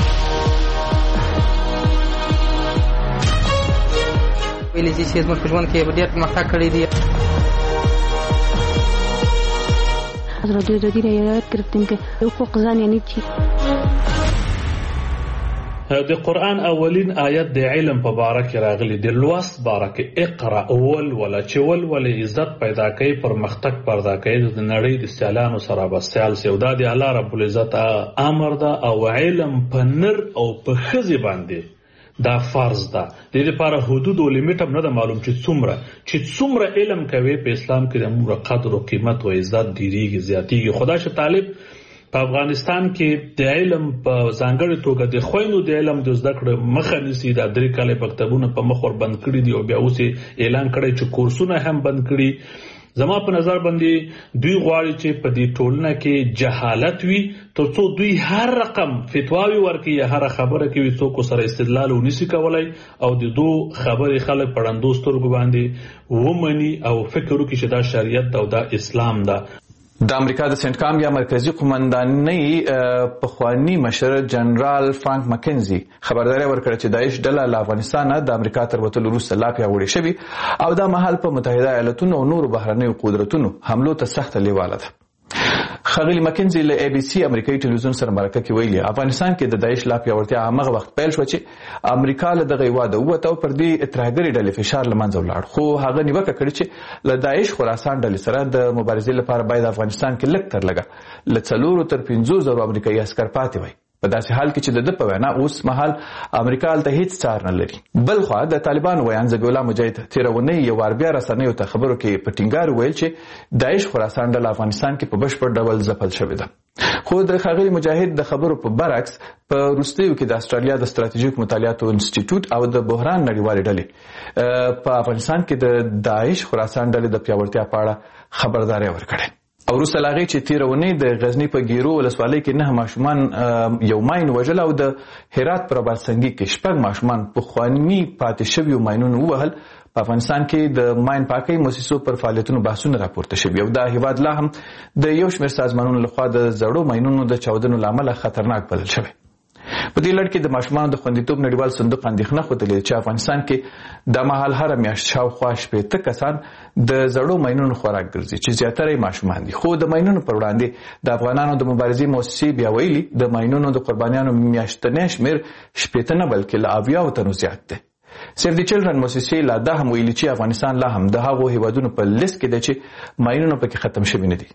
ویلي چې زموږ په ژوند کې ډېر پرمختګ کړی دی. ازادي رایت گرفتیم که حقوق زن یعنی چی؟ د قرآن اولین آیت د علم په باره کې راغلی، د لوست باره کې اقرا ولوله چې ولوله عزت پیدا کوي، پرمختګ پیدا کوي، د نړۍ د سیالانو سره به سیال سي او دا د الله رب العزت امر ده او علم په نر او په ښځې باندې دا فرض ده. د دې لپاره حدود او لیمیټ هم نه ده معلوم چې څومره علم کوي په اسلام کې د عمر قدر او قیمت او عزت ډیریږي زیاتیږي. خدا شه طالب په افغانستان کې د علم په ځانګړې توګه د خویندو د علم د زده کړې مخه نیسي. دا 3 کاله مکتبونه په مخ ور بند کړي دي او بیا اوس اعلان کړی چې کورسونه هم بند کړي. زما په نظر باندې دوی غواړي چې په دې ټولنه کې جهالت وي ترڅو دوی هر رقم فتواوی ورکړي یا هر خبره کوي څوک سره استدلال ونیسي کولای او د دو خبرې خلک په ړندو سترګو باندې ومني او فکر وکړي چې دا شریعت او دا اسلام ده. د امریکا د سنټ کام یا مرکزی قومندانۍ پخوانی مشر جنرال فرانک مکنزي خبرداري ورکړه چې داعش ډله له افغانستان د امریکا تر وتلو وروسته لا پیاوړې شوې او دا مهال په متحده ایالاتونو او نورو بهرنیو قدرتونو حملو ته سخته لیواله ده. خغلی مکنزي له اي بي سي امریکایي ټلویزیون سره مرکه کې ویلي افغانستان کې د داعش لا پیاوړتیا هغه وخت پیل شو چې امریکا له دغه واده وته او پر دې ترهګری ډلې فشار لمنځه ولاړ، خو هغه نیوکه کړې چې له داعش خراسان ډلې سره د مبارزې لپاره باید افغانستان کې لږ تر لږه له 4 تر 5,000 امریکایي عسکر پاتې وای. په داسې حال کې چې د په وینا اوس مهال امریکا هلته هیڅ څار نه لري. بل خوا د طالبان ویان ذبیح الله مجاهد تیرونی یو وار بیا رسنیو ته خبرو کې په ټینګار ویل چې داعش خراسان ډله افغانستان کې په بشپړ ډول ځپل شوې ده. خو د ښاغلي مجاهد د خبرو په برعکس په وروستیو کې د استرالیا د ستراتیژیک مطالعاتو انسټیټیوټ او د بحران نړیوالې ډلې په افغانستان کې د داعش خراسان ډلې د پیاوړتیا په اړه خبرداري ورکړې. او وروسته له هغې چې تېره اونۍ د غزني په ګیرو ولسوالۍ کې 9 ماشومان یو ماین وژل او د هرات په رابرسنګي کې 6 ماشومان پخواني پاتې شویو ماینونو ووهل. په افغانستان کې د ماین پاکۍ مؤسسو پر فعالیتونو بحثونه راپورته شوي او دا هیواد لا هم د یو شمېر سازمانونو لخوا د زړو ماینونو د چاودنو له امله خطرناک بلل شوی. په دې لړ کې د ماشومانو د خوندیتوب نړیوال صندوق اندېښنه ښودلې چې افغانستان کې د مهال هره میاشت شاوخوا 80 کسان د زړو ماینونو خوراک ګرځي چې زیاتره یې ماشومان دي. خو د ماینونو پر وړاندې د افغانانو د مبارزې مؤسسې بیا ویلي د ماینونو د قربانیانو میاشتنی شمېر 80 نه بلکې له 80 تنو زیات دی. سیف دی چلډرن مؤسسې لا دا هم ویلي چې افغانستان لا هم د هغو هیوادونو په لیست کې دی چې ماینونه پکې ختم شوي نه دي،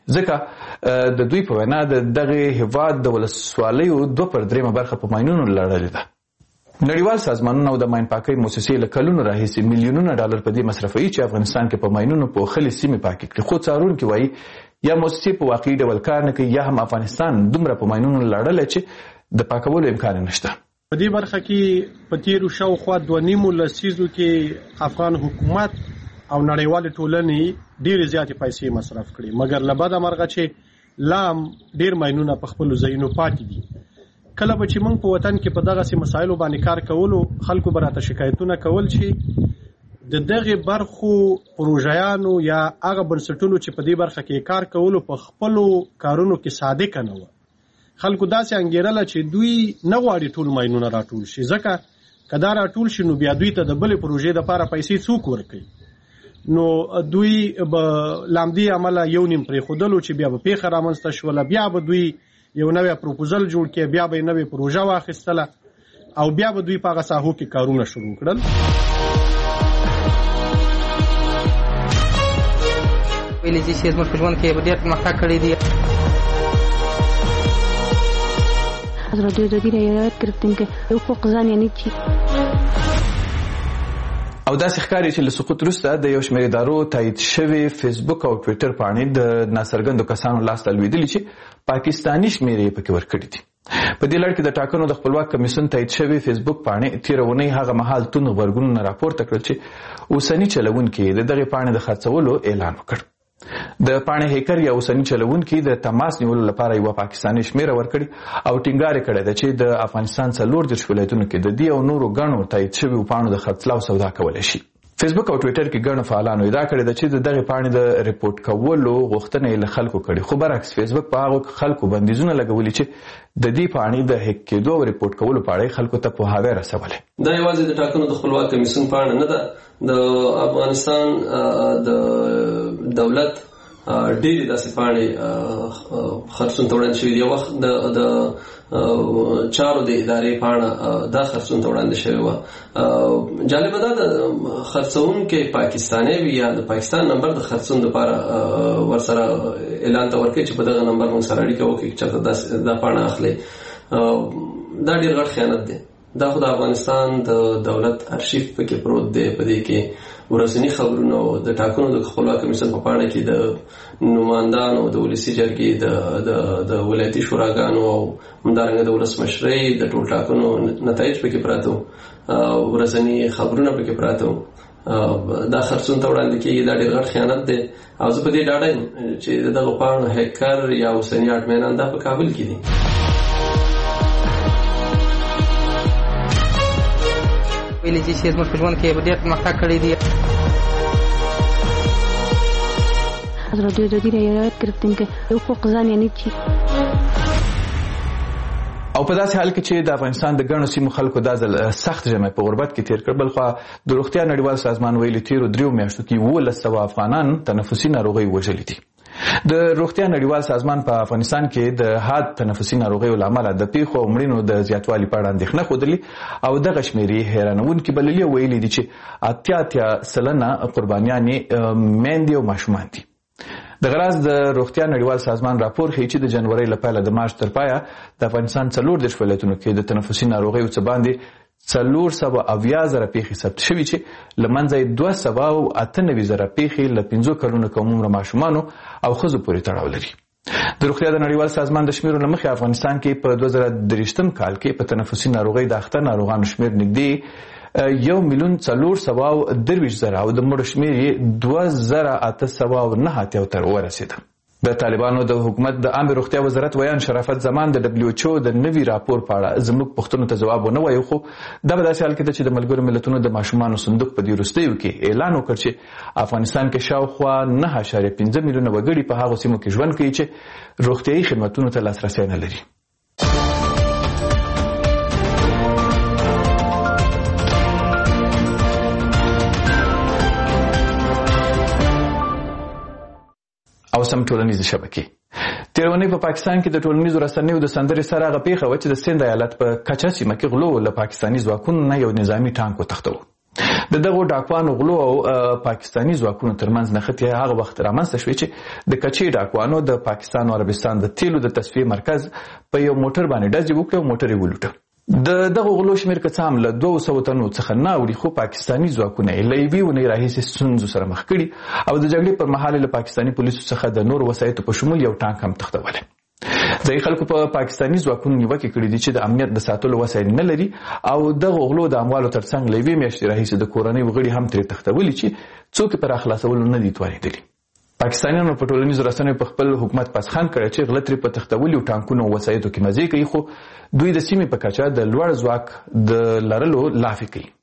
ځکه د دوی په وینا د دغه هیواد د ولسوالیو 2/3 برخه په ماینونو لړلې ده. نړیوال سازمانونه او د ماین پاکۍ مؤسسې له کلونو راهیسې میلیونونه ډالر په دې مصرفوي چې افغانستان کې په ماینونو پوښلې سیمې پاکې کړي، خو څارونکي وایي یا مؤسسې په واقعي ډول کار نه کوي یا هم افغانستان دومره په ماینونو لړلی چې د پاکولو امکان نشته. په دې برخه کې په تیرو شاوخوا 2.5 لسیزو کې افغان حکومت او نړیوال ټولنې ډېرې زیاتې پیسې مصرف کړي، مګر له بده مرغه چې لام ډیر ماینونه په خپل ځایونو پاتې دي. کله به چې موږ په وطن کې په دغه سي مسایلو باندې کار کولو خلکو براته شکایتونه کول چې د دغه برخو پروژیانو یا هغه بنسټونو چې په دې برخه کې کار کولو په خپل کارونو کې صادق نه و. خلکو داسې انګیرله چې دوی نه غواړي ټول ماینونه راټول شي، ځکه کدا راټول شي نو بیا دوی ته د بلې پروژې لپاره پیسې څوک ورکوي؟ نو دوی به لامدي عمله یو نیم پرېښودلو چې بیا به پیښه رامنځته شوله، بیا به دوی یو نوی پروپوزل جوړ کړي، بیا به یې نوې پروژه واخیستله او بیا به دوی په هغه ساحو کې کارونه شروع کړل. ویلې چې زموږ په ژوند کې به ډېر پرمختګ کړی دی. ازادي رایت گرفتیم که حقوق زن یعنی چی؟ او داسې ښکاري چې له سقوط وروسته د یو شمېر ادارو تایید شوي فیسبوک او ټویټر پاڼې د ناڅرګندو کسانو لاسته لوېدلي چې پاکستاني شمېرې یې پکې ورکړي دي. په دې لړ کې د ټاکنو د خپلواک کمیسیون تایید شوي فیسبوک پاڼې تېره اونۍ هغه مهال توند غبرګونونه راپورته کړل چې اوسني چلوونکي د دغې پاڼې د خرڅولو اعلان وکړ. د پاڼې هیکر یا اوسني چلوونکي د تماس نیولو لپاره یوه پاکستاني شمېره ورکړي او ټینګار یې کړی ده چې د افغانستان 34 ولایتونو کې د دې او نورو ګڼو تایید شویو پاڼو د خرڅلاو سودا کولی شي. فیسبوک او ټویټر کې ګڼو فعالانو ادعا کړې ده چې د دغې پاڼې د ریپورټ کولو غوښتنه یې له خلکو کړې، خو برعکس فیسبوک په هغو خلکو بندیزونه لګولي چې د دې پاڼې د هیک کېدو او ریپورټ کولو په اړه خلکو ته پوهاوی رسولی. دا یوازې د ټاکنو د خپلواک کمیسیون پاڼه نه ده، د افغانستان د دولت ډېرې داسې پاڼې خرڅون ته وړاندې شوي دي. یو وخت د چارو د ادارې پاڼه دا خرڅون ته وړاندې شوې وه. جالبه دا د خرڅونکی پاکستانی وي یا د پاکستان نمبر د خرڅون لپاره ورسره اعلان ته ورکوي چې په دغه نمبر موږ سره اړیکه وکړي چې چېرته دا پاڼه اخلي. دا ډېر غټ خیانت دی. دا خو د افغانستان د دولت ارشیف پکې پروت دی. په دې کې ورځنی خبرونه او د ټاکنو د خپلواک کمیسیون په پاڼه کې د نمایندانو د ولسي جرګې د ولایتي شوراګانو او همدارنګه د ولسمشرۍ د ټول ټاکنو نتایج پکې پراته وو، ورځنی خبرونه پکې پراته وو. دا خرڅون ته وړاندې کېږي. دا ډېر غټ خیانت دی او زه په دې ډاډه یم چې دغه پاڼو هیکر یا اوسني اډمینان دا په کابل کې دي. ویلې چې زموږ په ژوند کې به ډېر پرمختګ کړی دی. ازادي رایت گرفتیم که حقوق زن یعنی چی؟ او په داسې حال کې چې د افغانستان د ګڼو سیمو خلکو دا ځل سخت ژمی په غربت کې تیر کړ. بلخوا د روغتیا نړیوال سازمان ویلي تیرو 3 میاشتو کې 1900 افغانان تنفسي ناروغۍ وژلي دي. د روغتیا نړیوال سازمان په افغانستان کې د حاد تنفسي ناروغیو له امله د پیښو او مړینو د زیاتوالي په اړه اندېښنه ښودلې او دغه شمېرې حیرانوونکې بللي او ویلي دي چې 80% قربانیانې میندې او ماشومان دي. د غراز د روغتیا نړیوال سازمان راپور ښیي چې د جنورۍ له پیله د مارچ تر پایه د افغانستان 34 ولایتونو کې د تنفسي ناروغیو څه باندې 470,000 پیښې ثبت شوي چې له منځه یې 298,000 پیښې له 5 کلونو کم عمره ماشومانو او ښځو پورې تړاو لري. د روغتیا د نړیوال سازمان د شمیرو له مخې افغانستان کې په 2023 کال کې په تنفسي ناروغۍ د اخته ناروغانو شمیر نږدې 1,423,000 او د مړو شمیر یې 2,809 ته ورسېده. د طالبانو د حکومت د عامه روغتیا وزارت ویان شرافت زمان د WHO د نوي راپور په اړه زموږ پوښتنو ته ځواب ونه وایي، خو دا به داسې حال کې ده چې د ملګرو ملتونو د ماشومانو صندوق په دې وروستیو کې اعلان وکړ چې افغانستان کې شاوخوا 9.5 میلیونه وګړي په هغو سیمو کې ژوند کوي چې روغتیایي خدمتونو ته لاسرسی نه لري. او سم ټولنیزې شبکې تېره اونۍ په پاکستان کې د ټولنیزو رسنیو د سندرې سره هغه پیښه وه چې د سند ایالت په کچه سیمه کې غلو له پاکستاني ځواکونو نه یو نظامي ټانک وتښتوه. د دغو ډاکوانو غلو او پاکستاني ځواکونو ترمنځ نښتې هغه وخت رامنځته شوې چې د کچې ډاکوانو د پاکستان او عربستان د تیلو د تصفیې مرکز په یو موټر باندې ډزې وکړې او موټر یې ولوټه. د دغو غلو شمیر که څه هم له 200 تنو څخه نه اوړي، خو پاکستاني ځواکونه یې له یوې اونۍ راهیسې ستونزو سره مخ کړي او د جګړې پر مهال له پاکستاني پولیسو څخه د نورو وسایطو په شمول یو ټانک هم تښتولی. ځایي خلکو په پاکستاني ځواکونو نیوکې کړي دي چې د امنیت د ساتلو وسایل نه لري او دغو غلو د اموالو ترڅنګ له یوې میاشتې راهیسې د کورنۍ وګړي هم ترې تښتولي چې څوک یې پر اخلاصولو نه دي توانېدلي. پاکستانیانو په ټولنیزو رسنیو په خپل حکومت پاسخان کړی چې غله ترې په تختولي ټانکونو او وسایطو کې مزې کوي، خو دوی د سیمې په کچه د لوړ ځواک د لرلو لافې کوي.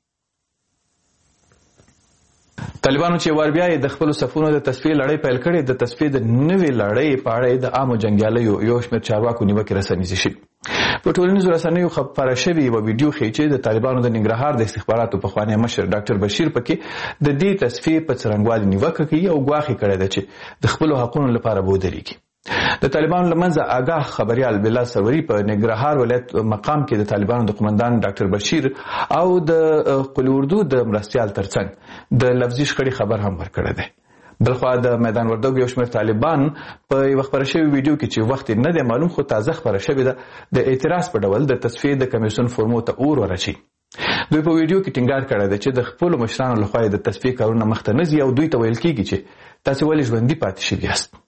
طالبانو چې ور بیا د خپل صفونو د تصفیه لړۍ پیل کړې، د تصفیه د نوې لړۍ په اړه د عامو جنگیالیو یو شمېر چارواکو نیوکې رسنیزې شوې. په ټولنیزو رسنیو خبره شوې یوه ویډیو ښیي چې د طالبانو د ننګرهار د استخباراتو پخوانی مشر ډاکټر بشیر پکې د دې تصفیه په څرنګوالي نیوکه کوي او ګواښ کړی ده چې د خپلو حقونو لپاره به ودرېږي. د طالبانو لمنځه آګاه خبريال بلال سروری په ننګرهار ولایت مقام کې د طالبانو د قومندان ډاکټر بشیر او د قلی اردو د مرستیال ترڅنګ د لفظي شخړې خبر هم ورکړی دی. بلخوا د میدان وردګو یو شمېر طالبان په یوه خپره شوې ویډیو کې چې وخت نه دی معلوم خو تازه خپره شوې ده د اعتراض په ډول د تصفیې د کمیسیون فورمو ته اور ورچي. دوی په ویډیو کې ټینګار کړی دی چې د خپلو مشرانو لخوا د تصفیې کارونه مخته نه ځي او دوی ته ویل کېږي چې تاسې ولې ژوندي پاتې شوي یاست.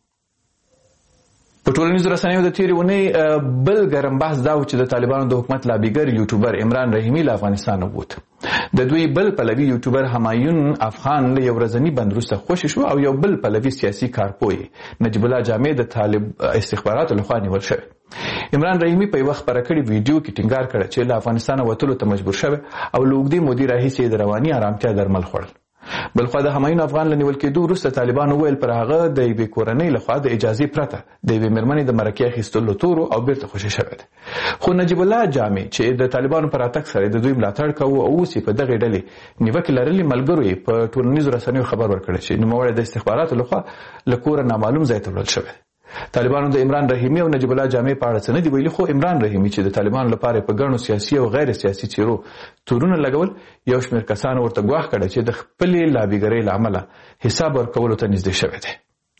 په ټولنیزو رسنیو د تېرې اونۍ بل ګرم بحث دا و چې د طالبانو د حکومت لابیګر یوټیوبر عمران رحیمي له افغانستانه ووت. د دوی بل پلوي یوټیوبر همایون افغان له یو ورځني بند وروسته خوشي شو او یو بل پلوي سیاسي کارپوی نجیب الله جامع د طالب استخباراتو لخوا نیول شوی. عمران رحیمي په یوه خپره کړې ویډیو کې ټینګار کړی چې له افغانستانه وتلو ته مجبور شوی او له اوږدې مودې راهیسې د رواني ارامتیا درمل خوړل. بلخوا د همایون افغان له نیول کېدو وروسته طالبانو وویل پر هغه د یوې کورنۍ لخوا د اجازې پرته د یوې مېرمنې د مرکې اخیستلو تورو او بیرته خوشي شوی دی. خو نجیب الله جامع چې د طالبانو پر راتګ سره د دوی ملاتړ کوو او اوس یې په دغې ډلې نیوکې لرلې ملګرو یې په ټولنیزو رسنیو خبر ورکړی چې نوموړی د استخباراتو لخوا له کوره نامعلوم ځای ته وړل شوی. طالبانو د عمران رحیمي او نجیب الله جامع په اړه څه نه دي ویلي، خو عمران رحیمي چې د طالبانو لپاره په ګڼو سیاسي او غیر سیاسي څیرو تورونه لګول، یو شمېر کسانو ورته ګواښ کړی چې د خپلې لابیګرۍ له امله حساب ورکولو ته نږدې شوی دی.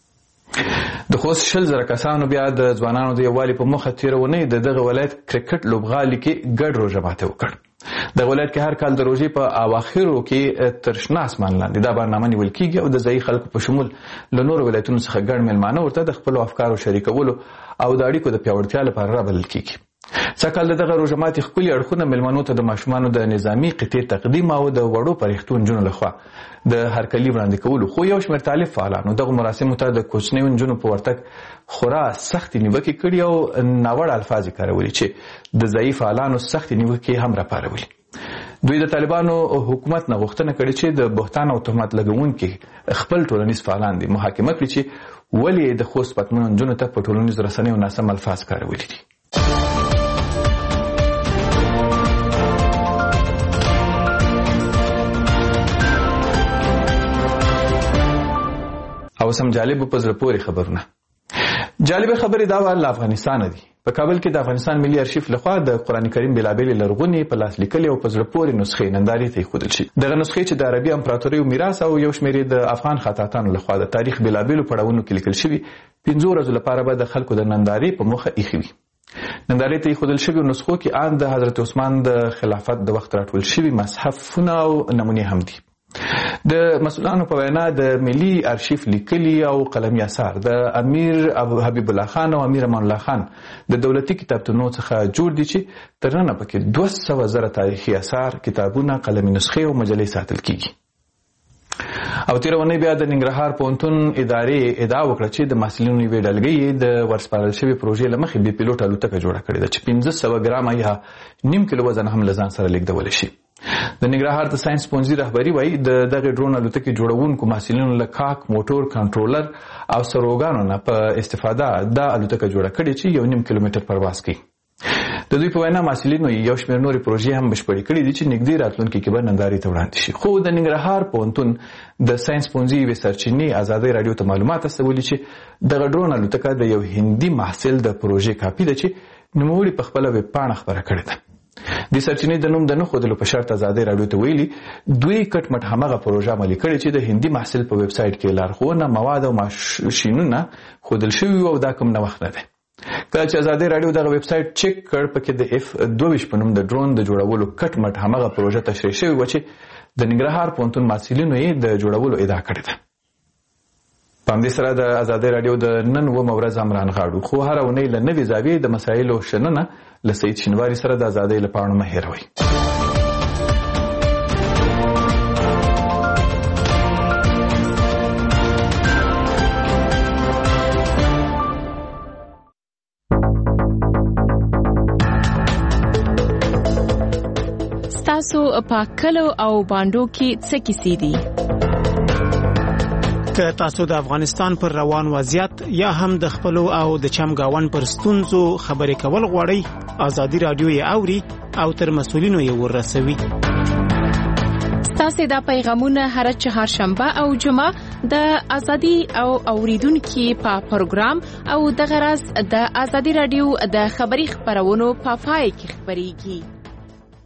د خوست 100,000 کسانو بیا د ځوانانو د یووالي په موخه تېره اونۍ د دغه ولایت کرکټ لوبغالي کې ګډ روژه ماتی وکړ. دغه ولایت کې هر کال د روژې په اواخرو کې تر شنه اسمان لاندې دا برنامه نیول کېږي او د ځایي خلکو په شمول له نورو ولایتونو څخه ګڼ میلمانه ورته د خپلو افکارو شریکولو او د اړیکو د پیاوړتیا لپاره رابلل کېږي. سږکال د دغه روژه ماتي ښکلي اړخونه میلمنو ته د ماشومانو د نظامي قطعې تقدیم او د وړو پرښتو نجونو لخوا د هرکلي وړاندې کولو، خو یو شمېر طالب فعالانو دغو مراسمو ته د کوچنیو نجونو په ورتګ خورا سختې نیوکې کړي او ناوړه الفاظ یې کارولي چې د ځایي فعالانو سختې نیوکې هم راپارولي. دوی د طالبانو حکومت نه غوښتنه کړې چې د بهتان او تهمت لګونکي خپل ټولنیز فعالان دي محاکمه کړي چې ولې د خوست پتمنو نجونو ته په ټولنیزو رسنیو ناسم الفاظ کارولي دي. او سم جالب په زړه پورې خبرونه. جالب خبرې دا ول افغانستان دي. په کابل کې د افغانستان ملي ارشیف لخوا د قرآن کریم بېلابېلې لرغونې په لاس لیکلې او په زړه پورې نسخې نندارې ته ایښودل شي. دغه نسخې چې د عربي امپراتوریو میراث او یو شمېر د افغان خطاطانو لخوا د تاریخ بېلابېلو پړاوونو کې لیکل شوي 15 ورځو لپاره به د خلکو د نندارې په موخه ایښې وي. نندارې ته ایښودل شوي نسخو کې ان د حضرت عثمان د خلافت د وخت راټول شوي مصحفونه او نمونې هم دي. د مسؤلانو په وینا د ملي ارشیف لیکلي او قلمي اثار د امیر حبیب الله خان او امیر امان الله خان د دولتي کتابتونو څخه جوړ دي چې تر ننه پکې 200,000 تاریخي اثار، کتابونه، قلمي نسخې او مجلې ساتل کیږي. او تېره اونۍ بیا د ننګرهار پوهنتون ادارې ادعا وکړه چې د محصلینو یوې ډلګۍ د ورسپارل شوې پروژې له مخې بې پیلوټه الوتکه جوړه کړې ده چې 500 ګرامه یا نیم کیلو وزن هم له ځان سره لیږدولی شي. د ننګرهار د ساينس پوهنځي رهبري وایي د دغه ډرون الوتکې جوړونکو محصلینو له کاک، موټور، کنټرولر او سروګانو نه په استفاده دا الوتکه جوړه کړې چې 1.5 کیلومتر پرواز کوي. د دوی په وینا محصلینو یو شمېر نورې پروژې هم بشپړې کړې دي چې نږدې راتلونکي کې به نندارې ته وړاندې شي. خو د ننګرهار پوهنتون د ساينس پوهنځي یوې سرچینې ازادۍ راډیو ته معلومات استولي چې دغه ډرون الوتکه د یو هندي محصل د پروژې کاپي ده چې نوموړي په خپله ویبپاڼه خپره کړې ده. د سرچینې د نوم د نه ښودلو په شرط ازادۍ راډیو ته ویلي دوی کټ مټ همغه پروژه عملي کړې چې د هندي محصل په ویب سایټ کې لارښوونه، مواد او ماشینونه ښودل شوي او دا کوم نوښت نه دی. کله چې ازادۍ راډیو دغه ویب سایټ چک کړ پکې د F22 په نوم د ډرون د جوړولو کټ مټ همغه پروژه تشریح شوې وه چې د ننګرهار پوهنتون محصلینو یې د جوړولو ادعا کړې ده. په همدې سره د ازادۍ راډیو د نن 9 ورځ هم رانغاړو، خو هره اونۍ له نوې زاویې د مسایلو شننه له سید شینواري سره د ازادۍ له پاڼو مه هېروئ. ستاسو په کلو او باندو کې څه کیسې دي؟ که تاسو د افغانستان پر روان وضعیت یا هم د خپلو او د چمګاون پر ستونزو خبرې کول غواړئ، ازادي رادیو یې اوري او تر مسؤلینو یې ورسوي. ستاسو دا پیغامونه هر چهارشنبه او جمعه د ازادي او اوریدونکو په پروګرام او د غرض د ازادي رادیو د خبري خبرونو په پای کې خبريږي.